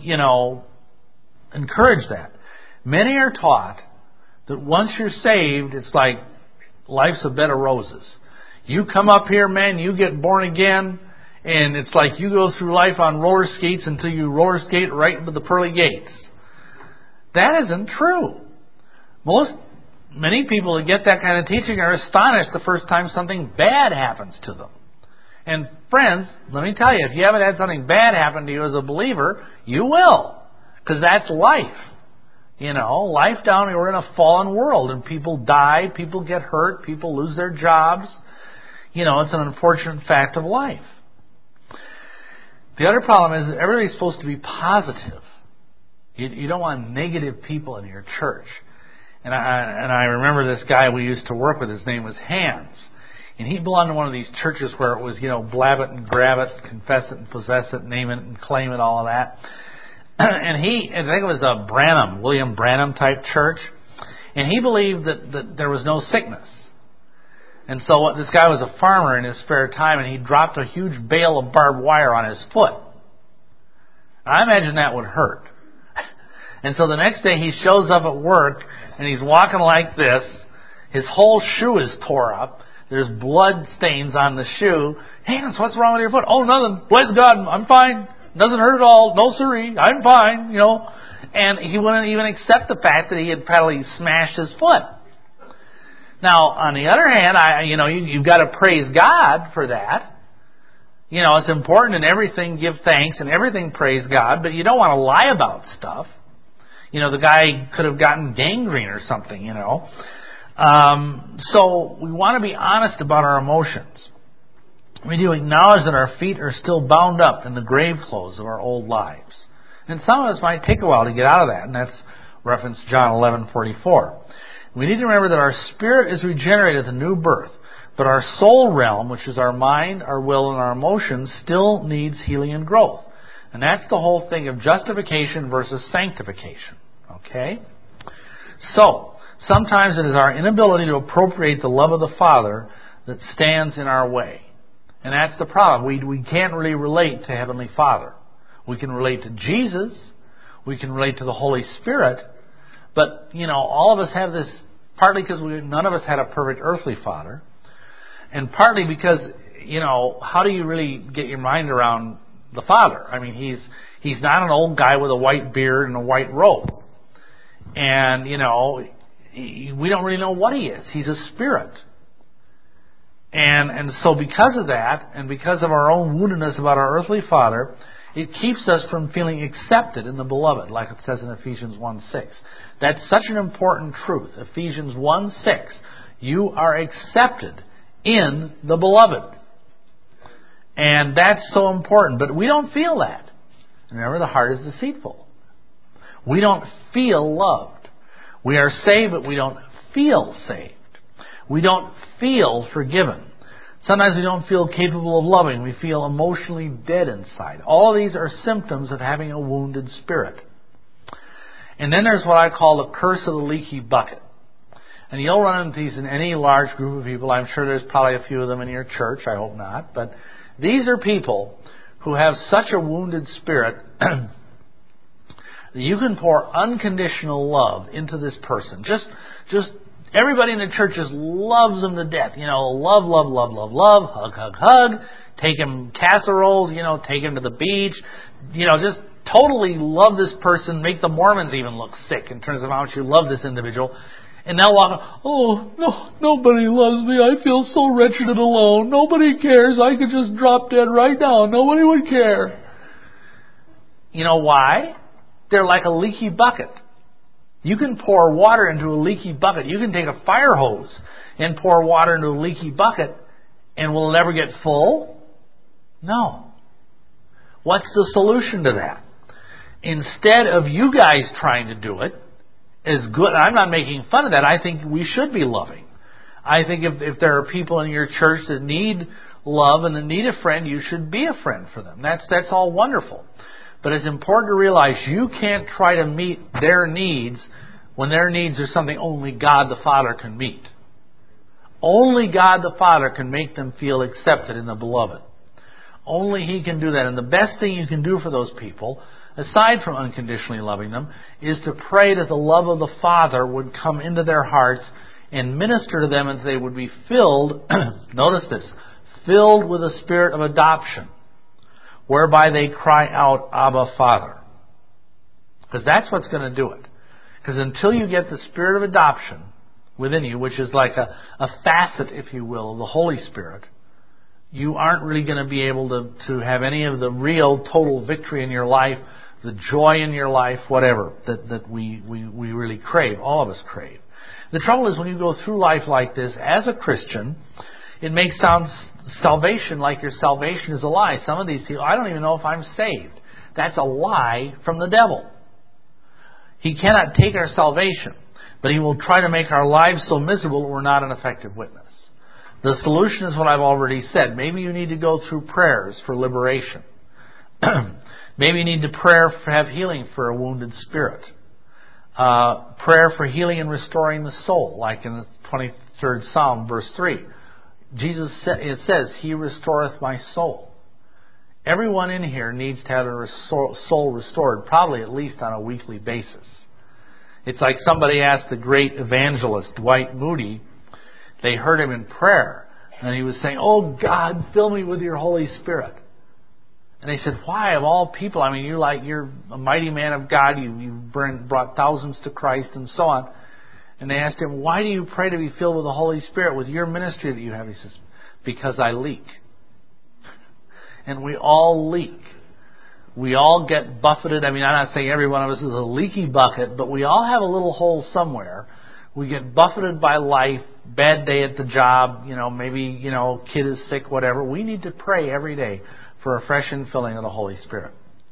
encourage that. Many are taught that once you're saved, it's like life's a bed of roses. You come up here, man, you get born again, and it's like you go through life on roller skates until you roller skate right into the pearly gates. That isn't true. Many people that get that kind of teaching are astonished the first time something bad happens to them. And friends, let me tell you, if you haven't had something bad happen to you as a believer, you will. Because that's life. Life down here, we're in a fallen world, and people die, people get hurt, people lose their jobs. It's an unfortunate fact of life. The other problem is that everybody's supposed to be positive. You don't want negative people in your church. And I remember this guy we used to work with, his name was Hans. And he belonged to one of these churches where it was, blab it and grab it, confess it and possess it, name it and claim it, all of that. And I think it was a William Branham type church. And he believed that there was no sickness. And so this guy was a farmer in his spare time, and he dropped a huge bale of barbed wire on his foot. I imagine that would hurt. And so the next day he shows up at work, and he's walking like this. His whole shoe is tore up. There's blood stains on the shoe. Hans, what's wrong with your foot? Oh, nothing. Bless God, I'm fine. Doesn't hurt at all. No siree. I'm fine, And he wouldn't even accept the fact that he had probably smashed his foot. Now, on the other hand, you've got to praise God for that. It's important in everything, give thanks, and everything praise God, but you don't want to lie about stuff. The guy could have gotten gangrene or something, So we want to be honest about our emotions. We do acknowledge that our feet are still bound up in the grave clothes of our old lives. And some of us might take a while to get out of that, and that's reference John 11:44. We need to remember that our spirit is regenerated at the new birth, but our soul realm, which is our mind, our will, and our emotions, still needs healing and growth. And that's the whole thing of justification versus sanctification. Okay? So, sometimes it is our inability to appropriate the love of the Father that stands in our way. And that's the problem. We can't really relate to Heavenly Father. We can relate to Jesus. We can relate to the Holy Spirit. But, all of us have this, partly because none of us had a perfect earthly father, and partly because, how do you really get your mind around the Father? I mean, he's not an old guy with a white beard and a white robe. And, we don't really know what he is. He's a spirit. And so because of that, and because of our own woundedness about our earthly father, it keeps us from feeling accepted in the beloved, like it says in Ephesians 1:6. That's such an important truth. Ephesians 1:6. You are accepted in the beloved. And that's so important. But we don't feel that. Remember, the heart is deceitful. We don't feel loved. We are saved, but we don't feel saved. We don't feel forgiven. Sometimes we don't feel capable of loving. We feel emotionally dead inside. All of these are symptoms of having a wounded spirit. And then there's what I call the curse of the leaky bucket. And you'll run into these in any large group of people. I'm sure there's probably a few of them in your church. I hope not. But these are people who have such a wounded spirit that you can pour unconditional love into this person. Just everybody in the church just loves them to death. Love, love, love, love, love. Hug, hug, hug. Take them casseroles, take them to the beach. Just totally love this person. Make the Mormons even look sick in terms of how much you love this individual. And they'll walk, oh, no, nobody loves me. I feel so wretched and alone. Nobody cares. I could just drop dead right now. Nobody would care. You know why? They're like a leaky bucket. You can pour water into a leaky bucket. You can take a fire hose and pour water into a leaky bucket, and will it ever get full? No. What's the solution to that? Instead of you guys trying to do it, is good. I'm not making fun of that. I think we should be loving. I think if there are people in your church that need love and that need a friend, you should be a friend for them. That's all wonderful. But it's important to realize you can't try to meet their needs when their needs are something only God the Father can meet. Only God the Father can make them feel accepted in the beloved. Only He can do that. And the best thing you can do for those people, aside from unconditionally loving them, is to pray that the love of the Father would come into their hearts and minister to them, and they would be filled, notice this, filled with a spirit of adoption, whereby they cry out, Abba, Father. Because that's what's going to do it. Because until you get the spirit of adoption within you, which is like a facet, if you will, of the Holy Spirit, you aren't really going to be able to have any of the real total victory in your life, the joy in your life, whatever, that we really crave, all of us crave. The trouble is when you go through life like this, as a Christian, it makes salvation like your salvation is a lie. Some of these people, I don't even know if I'm saved. That's a lie from the devil. He cannot take our salvation, but he will try to make our lives so miserable that we're not an effective witness. The solution is what I've already said. Maybe you need to go through prayers for liberation. Maybe you need to have healing for a wounded spirit. Prayer for healing and restoring the soul, like in the 23rd Psalm, verse 3. Jesus said, it says, He restoreth my soul. Everyone in here needs to have their soul restored, probably at least on a weekly basis. It's like somebody asked the great evangelist, Dwight Moody. They heard him in prayer, and he was saying, "Oh God, fill me with your Holy Spirit." And they said, "Why, of all people? I mean, you're a mighty man of God. You brought thousands to Christ and so on." And they asked him, "Why do you pray to be filled with the Holy Spirit with your ministry that you have?" He says, "Because I leak." And we all leak. We all get buffeted. I mean, I'm not saying every one of us is a leaky bucket, but we all have a little hole somewhere. We get buffeted by life, bad day at the job, maybe, kid is sick, whatever. We need to pray every day for a fresh infilling of the Holy Spirit.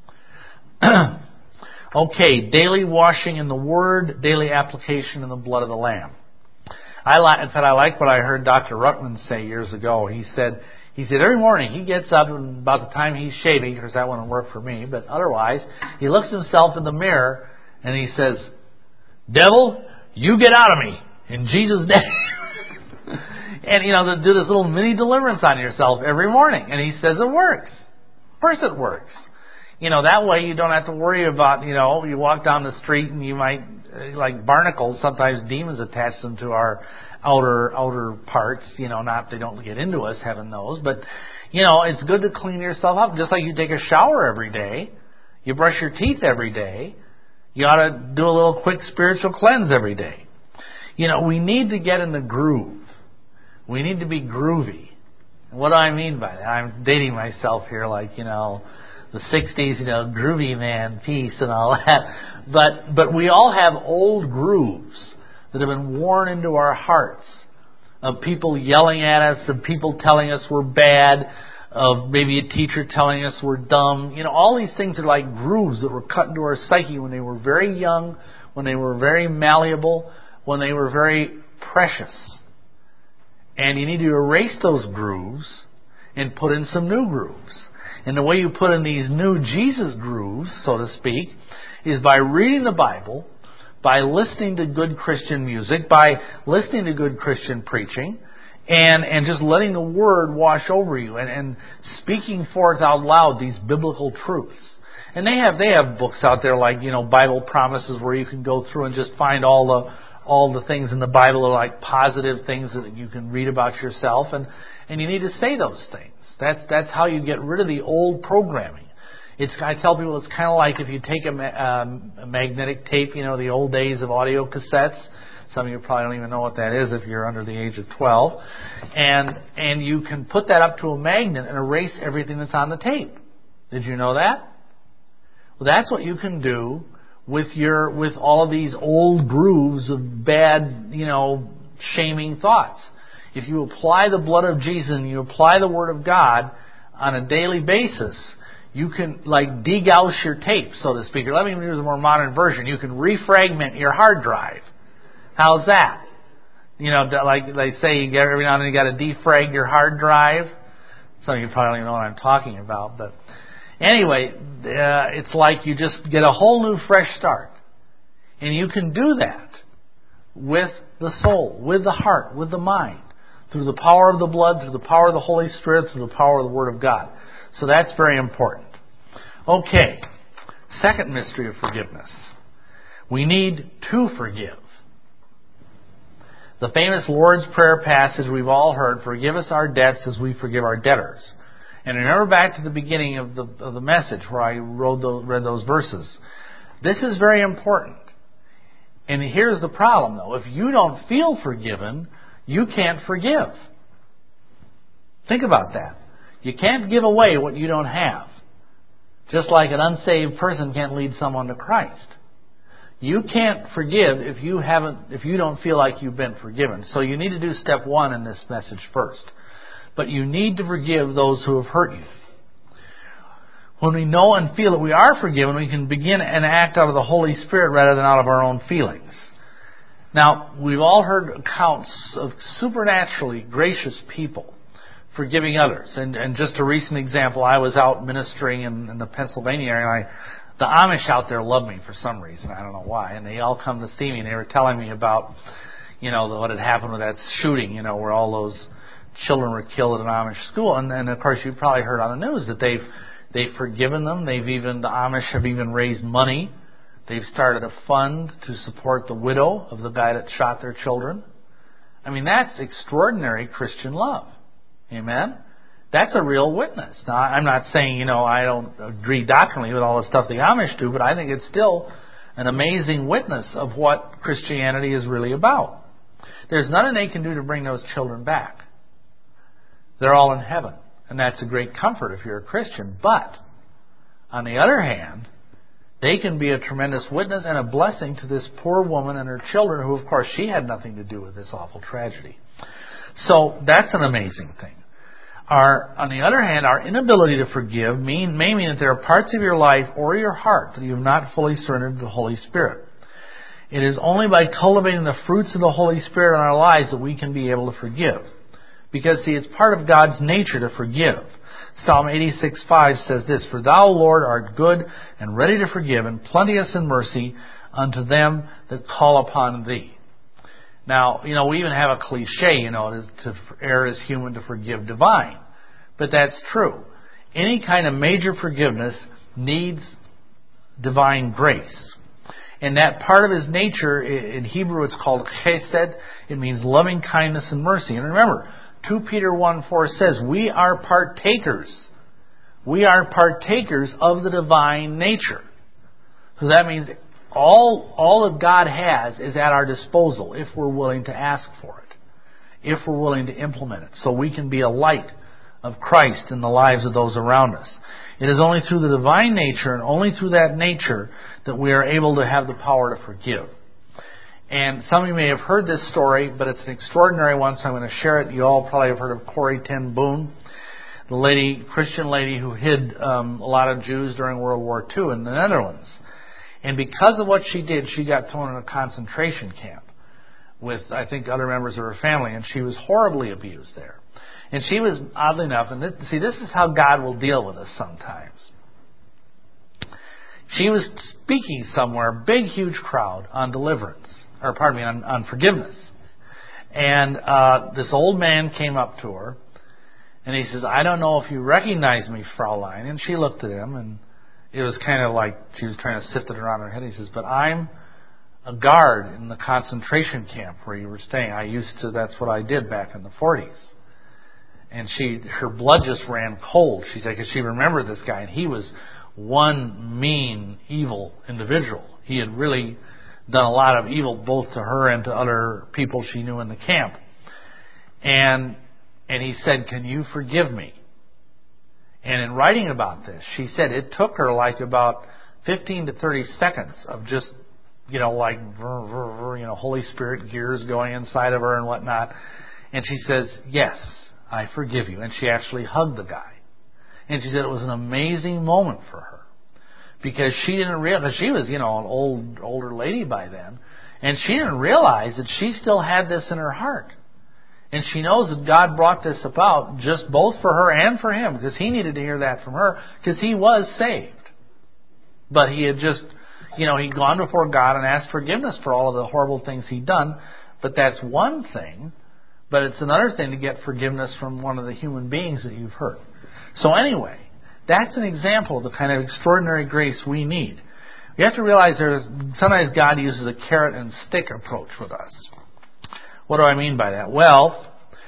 Okay, daily washing in the Word, daily application in the blood of the Lamb. In fact, I like what I heard Dr. Ruckman say years ago. He said every morning he gets up, and about the time he's shaving, because that wouldn't work for me, but otherwise, he looks himself in the mirror and he says, "Devil, you get out of me in Jesus' name." And, to do this little mini deliverance on yourself every morning. And he says it works. Of course it works. That way you don't have to worry about, you walk down the street and you might, like barnacles, sometimes demons attach them to our outer parts, not, they don't get into us, heaven knows. But, it's good to clean yourself up. Just like you take a shower every day, you brush your teeth every day, you ought to do a little quick spiritual cleanse every day. We need to get in the groove. We need to be groovy. And what do I mean by that? I'm dating myself here, like, the 60s, groovy man, peace and all that. But we all have old grooves that have been worn into our hearts, of people yelling at us, of people telling us we're bad, of maybe a teacher telling us we're dumb. All these things are like grooves that were cut into our psyche when they were very young, when they were very malleable, when they were very precious. And you need to erase those grooves and put in some new grooves. And the way you put in these new Jesus grooves, so to speak, is by reading the Bible, by listening to good Christian music, by listening to good Christian preaching, and just letting the Word wash over you, and speaking forth out loud these biblical truths. And they have books out there like, Bible Promises, where you can go through and just find all the things in the Bible are like positive things that you can read about yourself, and you need to say those things. That's how you get rid of the old programming. I tell people it's kind of like if you take a magnetic tape, the old days of audio cassettes. Some of you probably don't even know what that is if you're under the age of 12. And you can put that up to a magnet and erase everything that's on the tape. Did you know that? Well, that's what you can do with all of these old grooves of bad, shaming thoughts. If you apply the blood of Jesus and you apply the Word of God on a daily basis, you can like degauss your tape, so to speak. Or let me use a more modern version. You can refragment your hard drive. How's that? Like they say, every now and then you got to defrag your hard drive. Some of you probably don't even know what I'm talking about, but anyway, it's like you just get a whole new fresh start. And you can do that with the soul, with the heart, with the mind, through the power of the blood, through the power of the Holy Spirit, through the power of the Word of God. So that's very important. Okay, second mystery of forgiveness. We need to forgive. The famous Lord's Prayer passage we've all heard, "Forgive us our debts as we forgive our debtors." And remember back to the beginning of the message where I read those verses. This is very important. And here's the problem, though. If you don't feel forgiven, you can't forgive. Think about that. You can't give away what you don't have. Just like an unsaved person can't lead someone to Christ. You can't forgive if you don't feel like you've been forgiven. So you need to do step one in this message first. But you need to forgive those who have hurt you. When we know and feel that we are forgiven, we can begin and act out of the Holy Spirit rather than out of our own feelings. Now, we've all heard accounts of supernaturally gracious people forgiving others. And just a recent example, I was out ministering in the Pennsylvania area, and the Amish out there love me for some reason. I don't know why. And they all come to see me, and they were telling me about, what had happened with that shooting, where all those children were killed at an Amish school. And of course, you've probably heard on the news that they've forgiven them. The Amish have even raised money. They've started a fund to support the widow of the guy that shot their children. I mean, that's extraordinary Christian love. Amen? That's a real witness. Now, I'm not saying, I don't agree doctrinally with all the stuff the Amish do, but I think it's still an amazing witness of what Christianity is really about. There's nothing they can do to bring those children back. They're all in heaven. And that's a great comfort if you're a Christian. But, on the other hand, they can be a tremendous witness and a blessing to this poor woman and her children, who, of course, she had nothing to do with this awful tragedy. So, that's an amazing thing. On the other hand, our inability to forgive may mean that there are parts of your life or your heart that you have not fully surrendered to the Holy Spirit. It is only by cultivating the fruits of the Holy Spirit in our lives that we can be able to forgive. Because, see, it's part of God's nature to forgive. Psalm 86:5 says this, "For thou, Lord, art good and ready to forgive, and plenteous in mercy unto them that call upon thee." Now, we even have a cliche, to err is human, to forgive divine. But that's true. Any kind of major forgiveness needs divine grace. And that part of His nature, in Hebrew it's called chesed. It means loving kindness and mercy. And remember, 2 Peter 1:4 says, we are partakers. We are partakers of the divine nature. So that means all that God has is at our disposal if we're willing to ask for it, if we're willing to implement it, so we can be a light of Christ in the lives of those around us. It is only through the divine nature and only through that nature that we are able to have the power to forgive. And some of you may have heard this story, but it's an extraordinary one, so I'm going to share it. You all probably have heard of Corrie ten Boom, the Christian lady who hid a lot of Jews during World War II in the Netherlands. And because of what she did, she got thrown in a concentration camp with, I think, other members of her family, and she was horribly abused there. And she was, oddly enough, and this is how God will deal with us sometimes. She was speaking somewhere, big, huge crowd, on on forgiveness. And this old man came up to her, and he says, "I don't know if you recognize me, Fraulein." And she looked at him, and it was kind of like she was trying to sift it around her head. He says, "But I'm a guard in the concentration camp where you were staying. That's what I did back in the 40s. And her blood just ran cold. She said, because she remembered this guy, and he was one mean, evil individual. He had really done a lot of evil both to her and to other people she knew in the camp. And he said, "Can you forgive me?" And in writing about this, she said it took her like about 15 to 30 seconds of just, Holy Spirit gears going inside of her and whatnot. And she says, "Yes, I forgive you." And she actually hugged the guy. And she said it was an amazing moment for her. Because she didn't realize, she was, an older lady by then. And she didn't realize that she still had this in her heart. And she knows that God brought this about just both for her and for him, because he needed to hear that from her, because he was saved. But he had just, he'd gone before God and asked forgiveness for all of the horrible things he'd done. But that's one thing. But it's another thing to get forgiveness from one of the human beings that you've hurt. So anyway, that's an example of the kind of extraordinary grace we need. You have to realize sometimes God uses a carrot and stick approach with us. What do I mean by that? Well,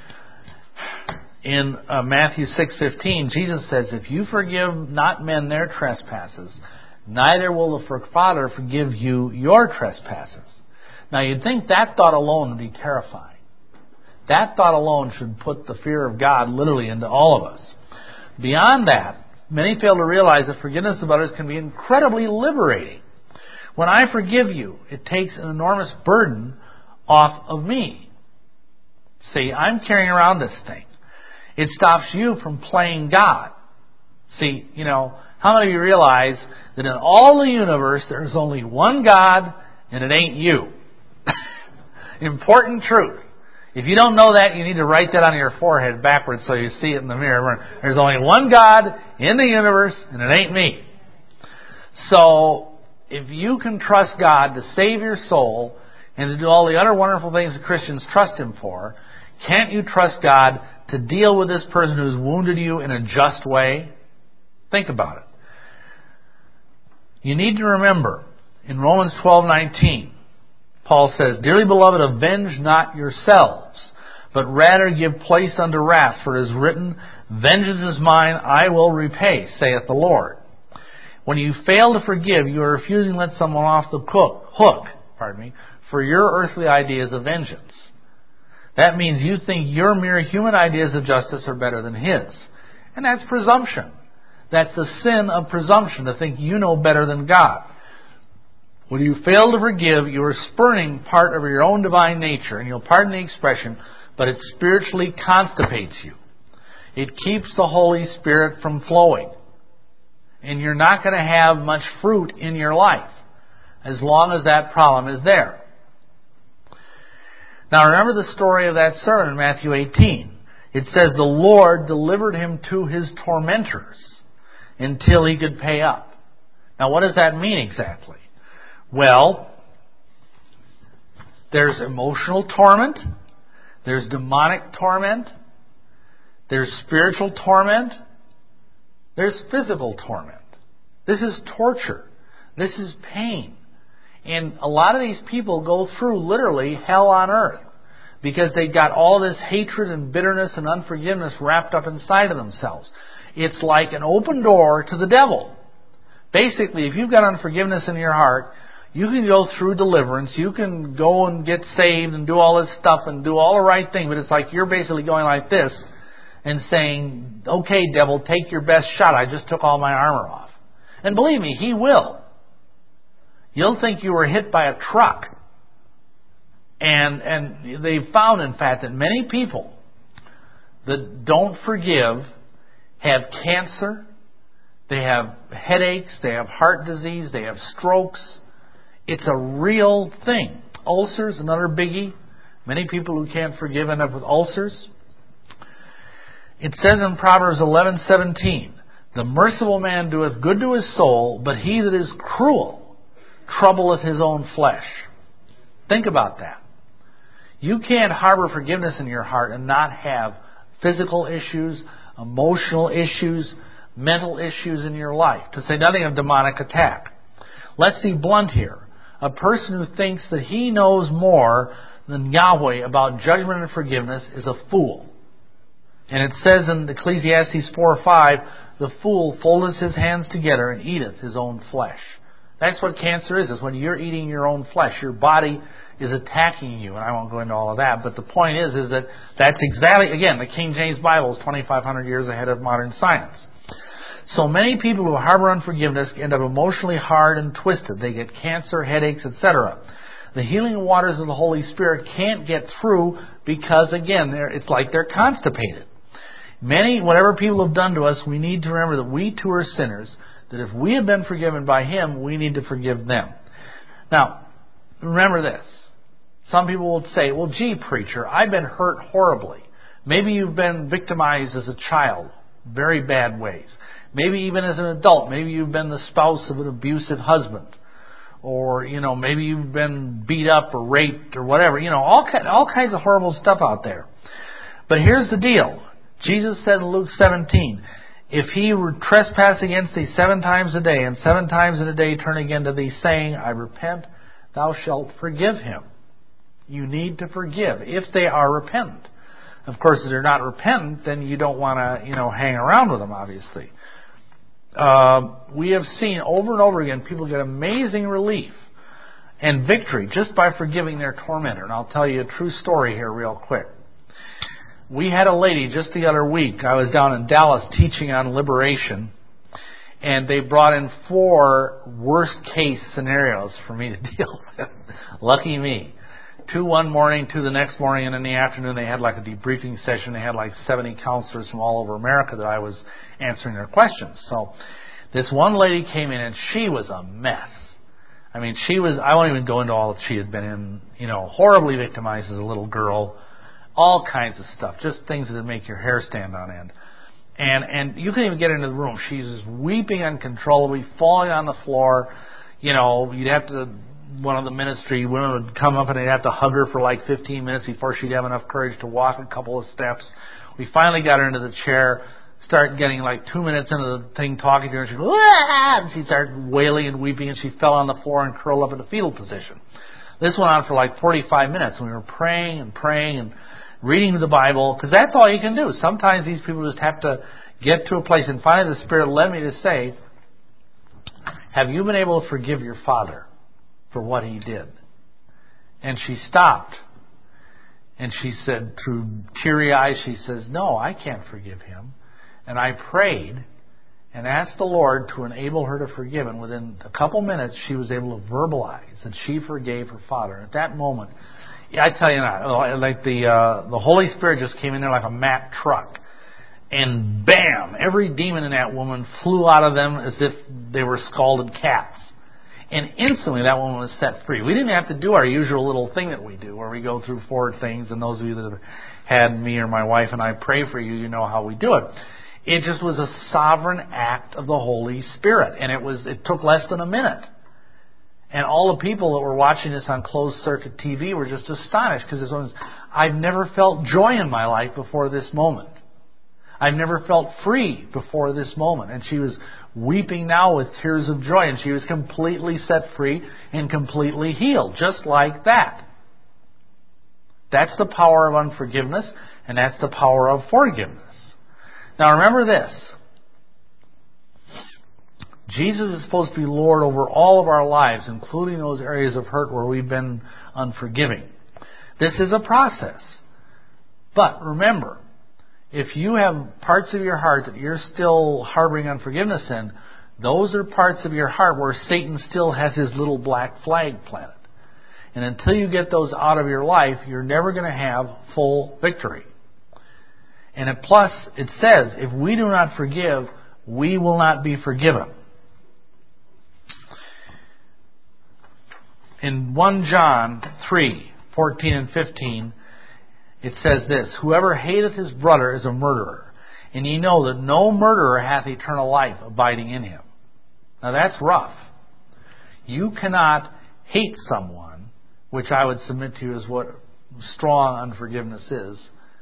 in Matthew 6:15, Jesus says, "If you forgive not men their trespasses, neither will the Father forgive you your trespasses." Now, you'd think that thought alone would be terrifying. That thought alone should put the fear of God literally into all of us. Beyond that, many fail to realize that forgiveness of others can be incredibly liberating. When I forgive you, it takes an enormous burden off of me. See, I'm carrying around this thing. It stops you from playing God. See, how many of you realize that in all the universe there's only one God and it ain't you? Important truth. If you don't know that, you need to write that on your forehead backwards so you see it in the mirror. There's only one God in the universe and it ain't me. So, if you can trust God to save your soul and to do all the other wonderful things that Christians trust Him for, can't you trust God to deal with this person who's wounded you in a just way? Think about it. You need to remember, in Romans 12:19, Paul says, "Dearly beloved, avenge not yourselves, but rather give place unto wrath, for it is written, Vengeance is mine, I will repay, saith the Lord." When you fail to forgive, you are refusing to let someone off the hook for your earthly ideas of vengeance. That means you think your mere human ideas of justice are better than His. And that's presumption. That's the sin of presumption, to think you know better than God. When you fail to forgive, you are spurning part of your own divine nature, and you'll pardon the expression, but it spiritually constipates you. It keeps the Holy Spirit from flowing. And you're not going to have much fruit in your life as long as that problem is there. Now remember the story of that servant in Matthew 18. It says the Lord delivered him to his tormentors until he could pay up. Now what does that mean exactly? Well, there's emotional torment, there's demonic torment, there's spiritual torment, there's physical torment. This is torture. This is pain. And a lot of these people go through literally hell on earth because they've got all this hatred and bitterness and unforgiveness wrapped up inside of themselves. It's like an open door to the devil. Basically, if you've got unforgiveness in your heart, you can go through deliverance, you can go and get saved and do all this stuff and do all the right thing, but it's like you're basically going like this and saying, "Okay, devil, take your best shot. I just took all my armor off." And believe me, he will. You'll think you were hit by a truck. And they've found, in fact, that many people that don't forgive have cancer, they have headaches, they have heart disease, they have strokes. It's a real thing. Ulcers, another biggie. Many people who can't forgive end up with ulcers. It says in Proverbs 11:17, "The merciful man doeth good to his soul, but he that is cruel troubleth his own flesh." Think about that. You can't harbor forgiveness in your heart and not have physical issues, emotional issues, mental issues in your life, to say nothing of demonic attack. Let's be blunt here. A person who thinks that he knows more than Yahweh about judgment and forgiveness is a fool. And it says in Ecclesiastes 4:5, "The fool foldeth his hands together and eateth his own flesh." That's what cancer is when you're eating your own flesh. Your body is attacking you. And I won't go into all of that. But the point is that that's exactly, again, the King James Bible is 2,500 years ahead of modern science. So many people who harbor unforgiveness end up emotionally hard and twisted. They get cancer, headaches, etc. The healing waters of the Holy Spirit can't get through because, again, it's like they're constipated. Whatever people have done to us, we need to remember that we too are sinners, that if we have been forgiven by Him, we need to forgive them. Now, remember this. Some people will say, "Well, gee, preacher, I've been hurt horribly." Maybe you've been victimized as a child, very bad ways. Maybe even as an adult, maybe you've been the spouse of an abusive husband. Or, maybe you've been beat up or raped or whatever. All kinds of horrible stuff out there. But here's the deal. Jesus said in Luke 17, "If he trespass against thee 7 times a day, and 7 times in a day turn again to thee, saying, I repent, thou shalt forgive him." You need to forgive if they are repentant. Of course, if they're not repentant, then you don't want to, hang around with them, obviously. We have seen over and over again people get amazing relief and victory just by forgiving their tormentor. And I'll tell you a true story here real quick. We had a lady just the other week. I was down in Dallas teaching on liberation, and they brought in 4 worst-case scenarios for me to deal with. Lucky me. 2 one morning, 2 the next morning, and in the afternoon they had like a debriefing session. They had like 70 counselors from all over America that I was answering their questions. So this one lady came in, and she was a mess. I mean, I won't even go into all that she had been in, horribly victimized as a little girl, all kinds of stuff, just things that would make your hair stand on end. And you couldn't even get into the room. She's just weeping uncontrollably, falling on the floor. You'd have to, one of the ministry women would come up and they'd have to hug her for like 15 minutes before she'd have enough courage to walk a couple of steps. We finally got her into the chair, started getting like 2 minutes into the thing talking to her, and she'd go, "Ah!" And she started wailing and weeping, and she fell on the floor and curled up in the fetal position. This went on for like 45 minutes, and we were praying and reading the Bible, because that's all you can do. Sometimes these people just have to get to a place, and finally the Spirit led me to say, have you been able to forgive your father for what he did? And she stopped, and she said, through teary eyes, she says, no, I can't forgive him. And I prayed and asked the Lord to enable her to forgive, and within a couple minutes she was able to verbalize that she forgave her father. At that moment, I tell you not, like the Holy Spirit just came in there like a Mack truck, and bam, every demon in that woman flew out of them as if they were scalded cats. And instantly that woman was set free. We didn't have to do our usual little thing that we do, where we go through 4 things, and those of you that have had me or my wife and I pray for you, you know how we do it. It just was a sovereign act of the Holy Spirit, and it took less than a minute. And all the people that were watching this on closed circuit TV were just astonished, because I've never felt joy in my life before this moment. I've never felt free before this moment. And she was weeping now with tears of joy, and she was completely set free and completely healed, just like that. That's the power of unforgiveness, and that's the power of forgiveness. Now remember this. Jesus is supposed to be Lord over all of our lives, including those areas of hurt where we've been unforgiving. This is a process. But remember, if you have parts of your heart that you're still harboring unforgiveness in, those are parts of your heart where Satan still has his little black flag planted. And until you get those out of your life, you're never going to have full victory. And plus, it says, if we do not forgive, we will not be forgiven. In 1 John 3:14 and 15, it says this, whoever hateth his brother is a murderer, and ye know that no murderer hath eternal life abiding in him. Now that's rough. You cannot hate someone, which I would submit to you is what strong unforgiveness is,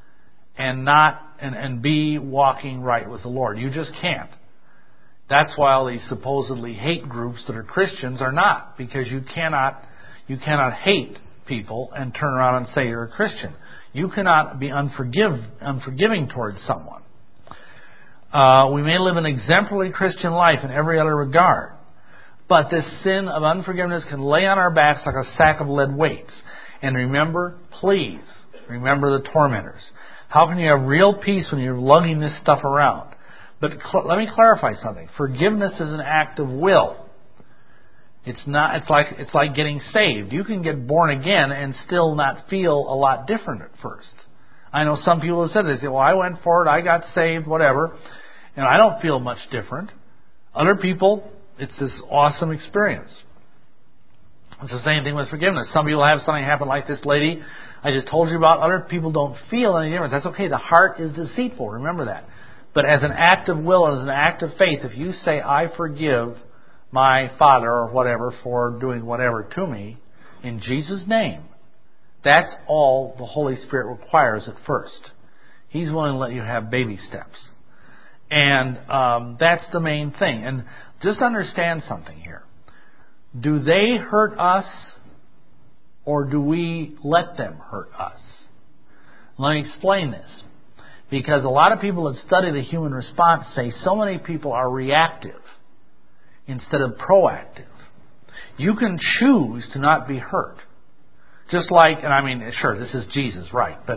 and be walking right with the Lord. You just can't. That's why all these supposedly hate groups that are Christians are not, because you cannot hate people and turn around and say you're a Christian. You cannot be unforgiving towards someone. We may live an exemplary Christian life in every other regard, but this sin of unforgiveness can lay on our backs like a sack of lead weights. And remember, please, remember the tormentors. How can you have real peace when you're lugging this stuff around? But let me clarify something. Forgiveness is an act of will. It's like getting saved. You can get born again and still not feel a lot different at first. I know some people have said this. They say, well, I went for it, I got saved, whatever, and I don't feel much different. Other people, it's this awesome experience. It's the same thing with forgiveness. Some people have something happen like this lady I just told you about. Other people don't feel any difference. That's okay. The heart is deceitful. Remember that. But as an act of will and as an act of faith, if you say, I forgive my father or whatever for doing whatever to me, in Jesus' name, that's all the Holy Spirit requires at first. He's willing to let you have baby steps. And that's the main thing. And just understand something here. Do they hurt us, or do we let them hurt us? Let me explain this. Because a lot of people that study the human response say so many people are reactive instead of proactive. You can choose to not be hurt. Just like, and I mean, sure, this is Jesus, right, but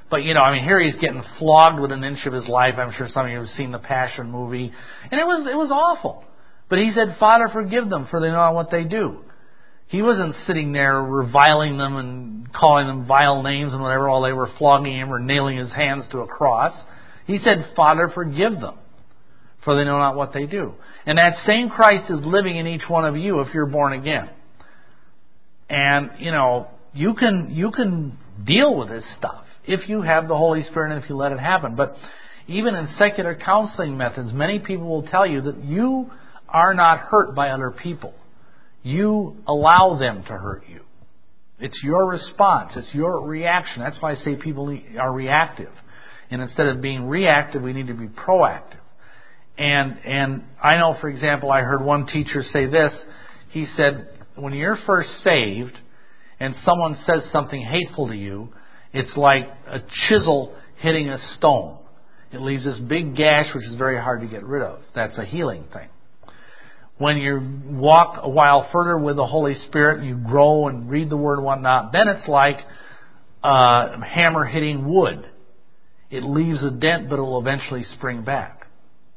But, here he's getting flogged with an inch of his life. I'm sure some of you have seen the Passion movie. And it was awful. But he said, Father, forgive them, for they know not what they do. He wasn't sitting there reviling them and calling them vile names and whatever while they were flogging him or nailing his hands to a cross. He said, Father, forgive them, for they know not what they do. And that same Christ is living in each one of you if you're born again. And, you can deal with this stuff if you have the Holy Spirit and if you let it happen. But even in secular counseling methods, many people will tell you that you are not hurt by other people. You allow them to hurt you. It's your response. It's your reaction. That's why I say people are reactive. And instead of being reactive, we need to be proactive. And I know, for example, I heard one teacher say this. He said, when you're first saved and someone says something hateful to you, it's like a chisel hitting a stone. It leaves this big gash which is very hard to get rid of. That's a healing thing. When you walk a while further with the Holy Spirit and you grow and read the Word and whatnot, then it's like a hammer hitting wood. It leaves a dent, but it will eventually spring back.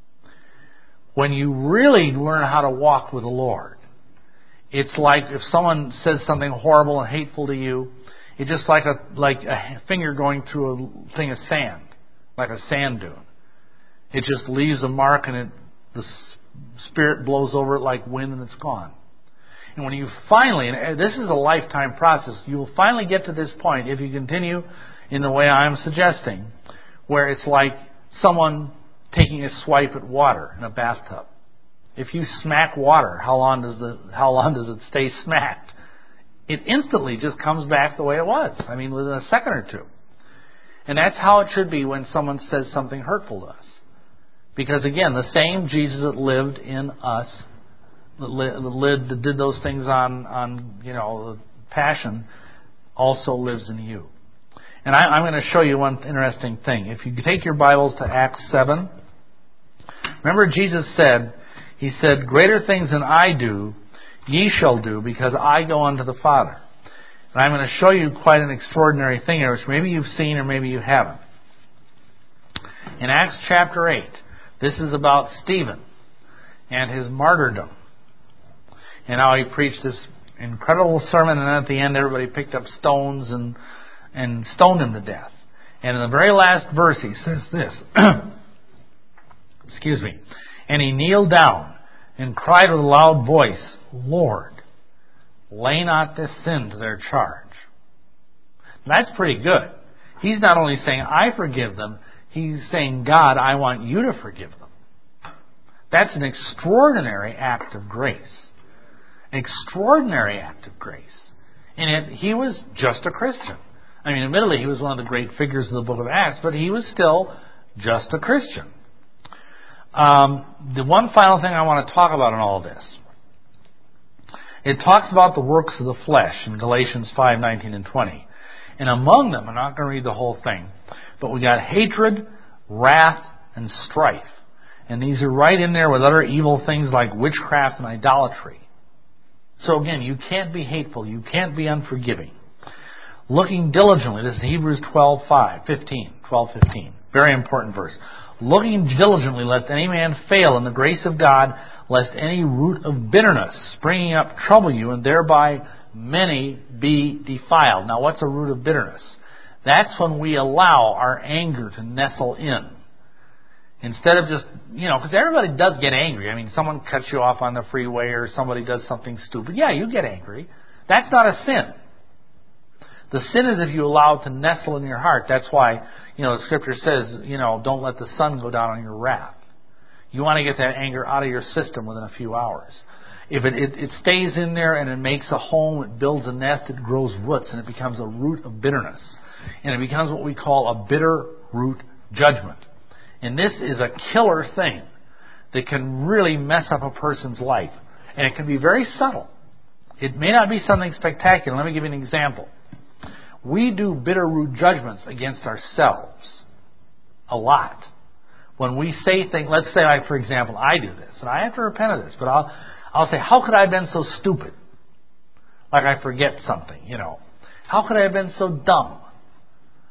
When you really learn how to walk with the Lord, it's like if someone says something horrible and hateful to you, it's just like a finger going through a thing of sand, like a sand dune. It just leaves a mark, and the Spirit blows over it like wind, and it's gone. And when you finally, and this is a lifetime process, you will finally get to this point if you continue in the way I'm suggesting, where it's like someone taking a swipe at water in a bathtub. If you smack water, how long does it stay smacked? It instantly just comes back the way it was. Within a second or two. And that's how it should be when someone says something hurtful to us. Because again, the same Jesus that lived in us, that did those things on the Passion, also lives in you. And I'm going to show you one interesting thing. If you take your Bibles to Acts 7, remember Jesus said, He said, greater things than I do, ye shall do, because I go unto the Father. And I'm going to show you quite an extraordinary thing here, which maybe you've seen or maybe you haven't. In Acts chapter 8, this is about Stephen and his martyrdom, and how he preached this incredible sermon, and then at the end everybody picked up stones and stoned him to death. And in the very last verse he says this, excuse me, and he kneeled down and cried with a loud voice, Lord, lay not this sin to their charge. That's pretty good. He's not only saying, I forgive them, he's saying, God, I want you to forgive them. That's an extraordinary act of grace. An extraordinary act of grace. And yet, he was just a Christian. Admittedly, he was one of the great figures of the book of Acts, but he was still just a Christian. The one final thing I want to talk about in all this, it talks about the works of the flesh in Galatians 5:19 and 20. And among them, I'm not going to read the whole thing, but we got hatred, wrath, and strife. And these are right in there with other evil things like witchcraft and idolatry. So again, you can't be hateful. You can't be unforgiving. Looking diligently, this is Hebrews 12:15. Very important verse. Looking diligently, lest any man fail in the grace of God, lest any root of bitterness springing up trouble you, and thereby many be defiled. Now, what's a root of bitterness? That's when we allow our anger to nestle in. Instead of just, because everybody does get angry. Someone cuts you off on the freeway or somebody does something stupid. Yeah, you get angry. That's not a sin. The sin is if you allow it to nestle in your heart. That's why, the Scripture says, don't let the sun go down on your wrath. You want to get that anger out of your system within a few hours. If it stays in there and it makes a home, it builds a nest, it grows roots, and it becomes a root of bitterness. And it becomes what we call a bitter root judgment. And this is a killer thing that can really mess up a person's life. And it can be very subtle. It may not be something spectacular. Let me give you an example. We do bitter root judgments against ourselves a lot. When we say things, let's say, for example, I do this, and I have to repent of this, but I'll say, how could I have been so stupid? Like I forget something, How could I have been so dumb?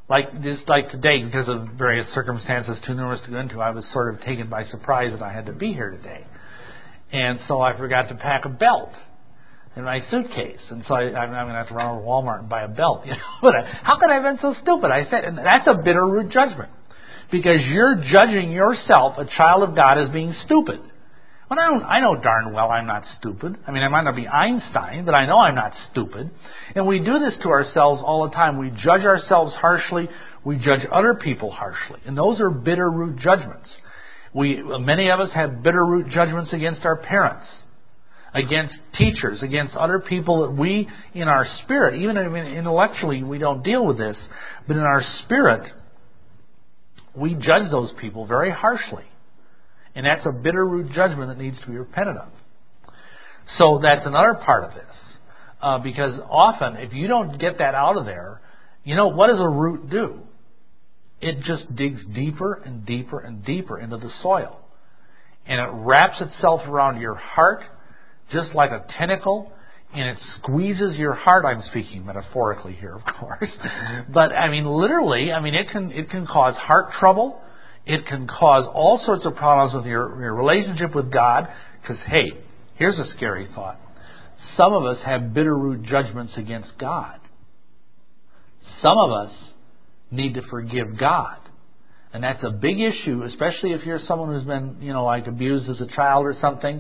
Just like today, because of various circumstances too numerous to go into, I was sort of taken by surprise that I had to be here today. And so I forgot to pack a belt in my suitcase. And so I'm going to have to run over to Walmart and buy a belt. But how could I have been so stupid? I said, and that's a bitter root judgment. Because you're judging yourself, a child of God, as being stupid. Well, I know darn well I'm not stupid. I mean, I might not be Einstein, but I know I'm not stupid. And we do this to ourselves all the time. We judge ourselves harshly. We judge other people harshly. And those are bitter root judgments. Many of us have bitter root judgments against our parents, against teachers, against other people that we, in our spirit, even intellectually we don't deal with this, but in our spirit, we judge those people very harshly. And that's a bitter root judgment that needs to be repented of. So that's another part of this. Because often, if you don't get that out of there, what does a root do? It just digs deeper and deeper and deeper into the soil. And it wraps itself around your heart just like a tentacle, and it squeezes your heart. I'm speaking metaphorically here, of course. But, literally, it can cause heart trouble. It can cause all sorts of problems with your relationship with God. Because, hey, here's a scary thought. Some of us have bitter root judgments against God. Some of us need to forgive God. And that's a big issue, especially if you're someone who's been, abused as a child or something.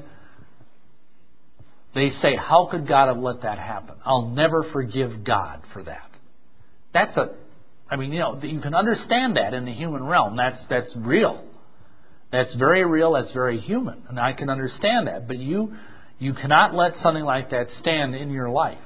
They say, how could God have let that happen? I'll never forgive God for that. You can understand that in the human realm. That's real. That's very real. That's very human. And I can understand that. But you cannot let something like that stand in your life.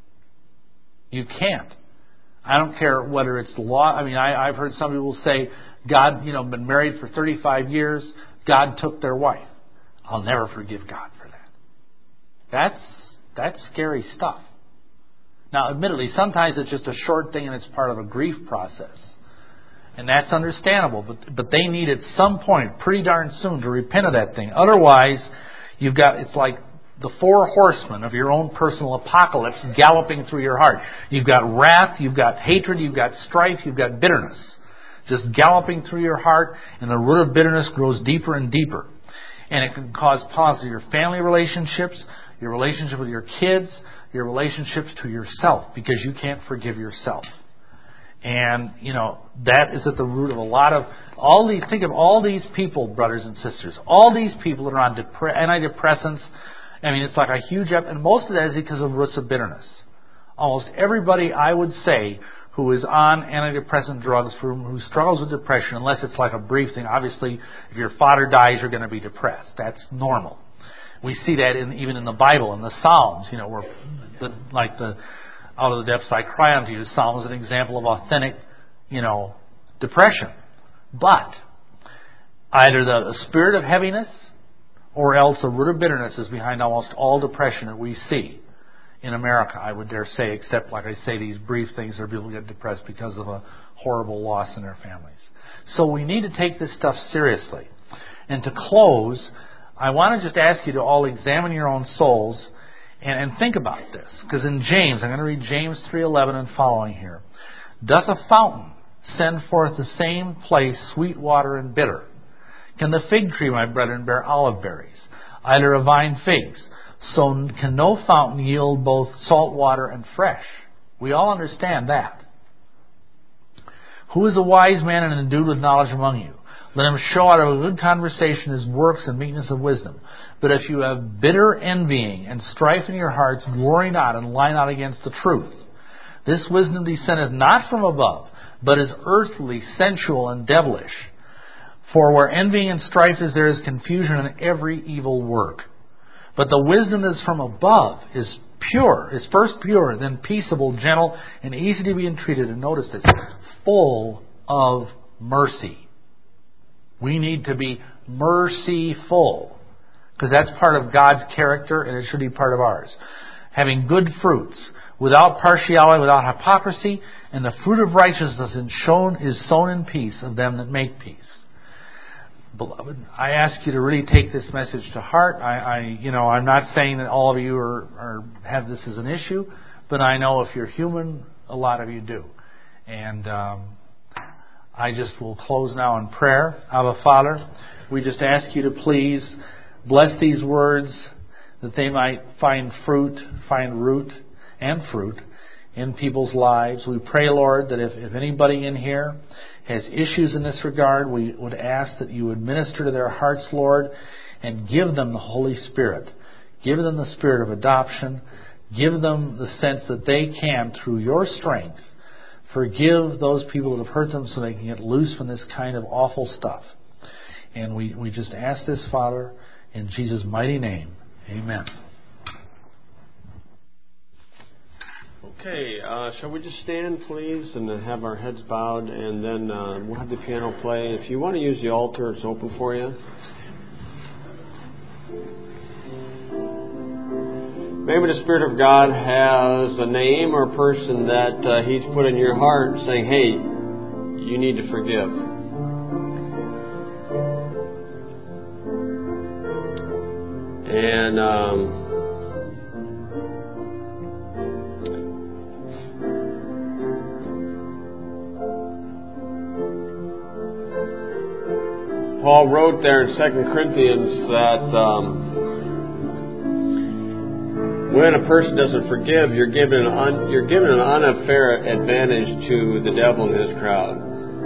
You can't. I don't care whether it's the law. I've heard some people say, God, been married for 35 years. God took their wife. I'll never forgive God for that. That's scary stuff. Now, admittedly, sometimes it's just a short thing and it's part of a grief process. And that's understandable. But they need at some point, pretty darn soon, to repent of that thing. Otherwise, it's like the 4 horsemen of your own personal apocalypse galloping through your heart. You've got wrath, you've got hatred, you've got strife, you've got bitterness. Just galloping through your heart, and the root of bitterness grows deeper and deeper. And it can cause problems with your family relationships, your relationship with your kids, your relationships to yourself, because you can't forgive yourself. And, that is at the root of a lot of think of all these people, brothers and sisters, all these people that are on antidepressants. It's like a huge, and most of that is because of roots of bitterness. Almost everybody, I would say, who is on antidepressant drugs, who struggles with depression, unless it's like a brief thing. Obviously, if your father dies, you're going to be depressed. That's normal. We see that even in the Bible, in the Psalms, where out of the depths I cry unto you. Psalm is an example of authentic, depression. But either the spirit of heaviness or else a root of bitterness is behind almost all depression that we see in America, I would dare say, except, like I say, these brief things where people get depressed because of a horrible loss in their families. So we need to take this stuff seriously. And to close, I want to just ask you to all examine your own souls and think about this. Because in James, I'm going to read James 3:11 and following here. Doth a fountain send forth the same place sweet water and bitter? Can the fig tree, my brethren, bear olive berries? Either a vine figs? So can no fountain yield both salt water and fresh? We all understand that. Who is a wise man and endued with knowledge among you? Let him show out of a good conversation his works and meekness of wisdom. But if you have bitter envying and strife in your hearts, glory not and lie not against the truth. This wisdom descendeth not from above, but is earthly, sensual, and devilish. For where envying and strife is, there is confusion in every evil work. But the wisdom that is from above is pure, is first pure, then peaceable, gentle, and easy to be entreated. And notice this, full of mercy. We need to be merciful, because that's part of God's character, and it should be part of ours. Having good fruits, without partiality, without hypocrisy, and the fruit of righteousness is sown in peace of them that make peace. Beloved, I ask you to really take this message to heart. I'm not saying that all of you have this as an issue, but I know if you're human, a lot of you do. And I just will close now in prayer. Abba Father, we just ask you to please bless these words that they might find root and fruit in people's lives. We pray, Lord, that if anybody in here has issues in this regard, we would ask that you would minister to their hearts, Lord, and give them the Holy Spirit. Give them the spirit of adoption. Give them the sense that they can, through your strength, forgive those people that have hurt them so they can get loose from this kind of awful stuff. And we just ask this, Father, in Jesus' mighty name. Amen. Okay, shall we just stand, please, and have our heads bowed, and then we'll have the piano play. If you want to use the altar, it's open for you. Maybe the Spirit of God has a name or a person that He's put in your heart saying, hey, you need to forgive. And Paul wrote there in 2 Corinthians that when a person doesn't forgive, you're given an unfair advantage to the devil and his crowd.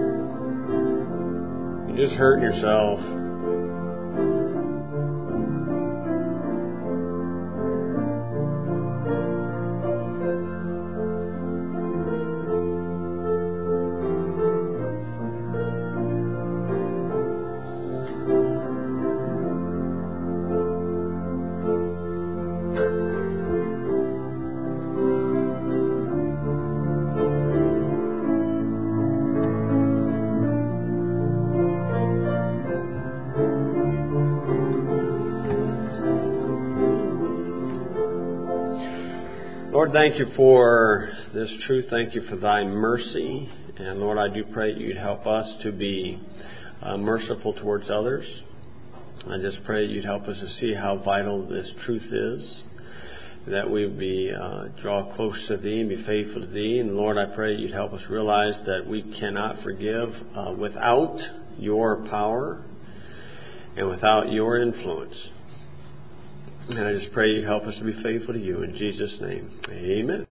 You're just hurting yourself. Lord, thank you for this truth. Thank you for thy mercy. And Lord, I do pray you'd help us to be merciful towards others. I just pray you'd help us to see how vital this truth is, that we would be draw close to thee and be faithful to thee. And Lord, I pray you'd help us realize that we cannot forgive without your power and without your influence. And I just pray you help us to be faithful to you in Jesus' name. Amen.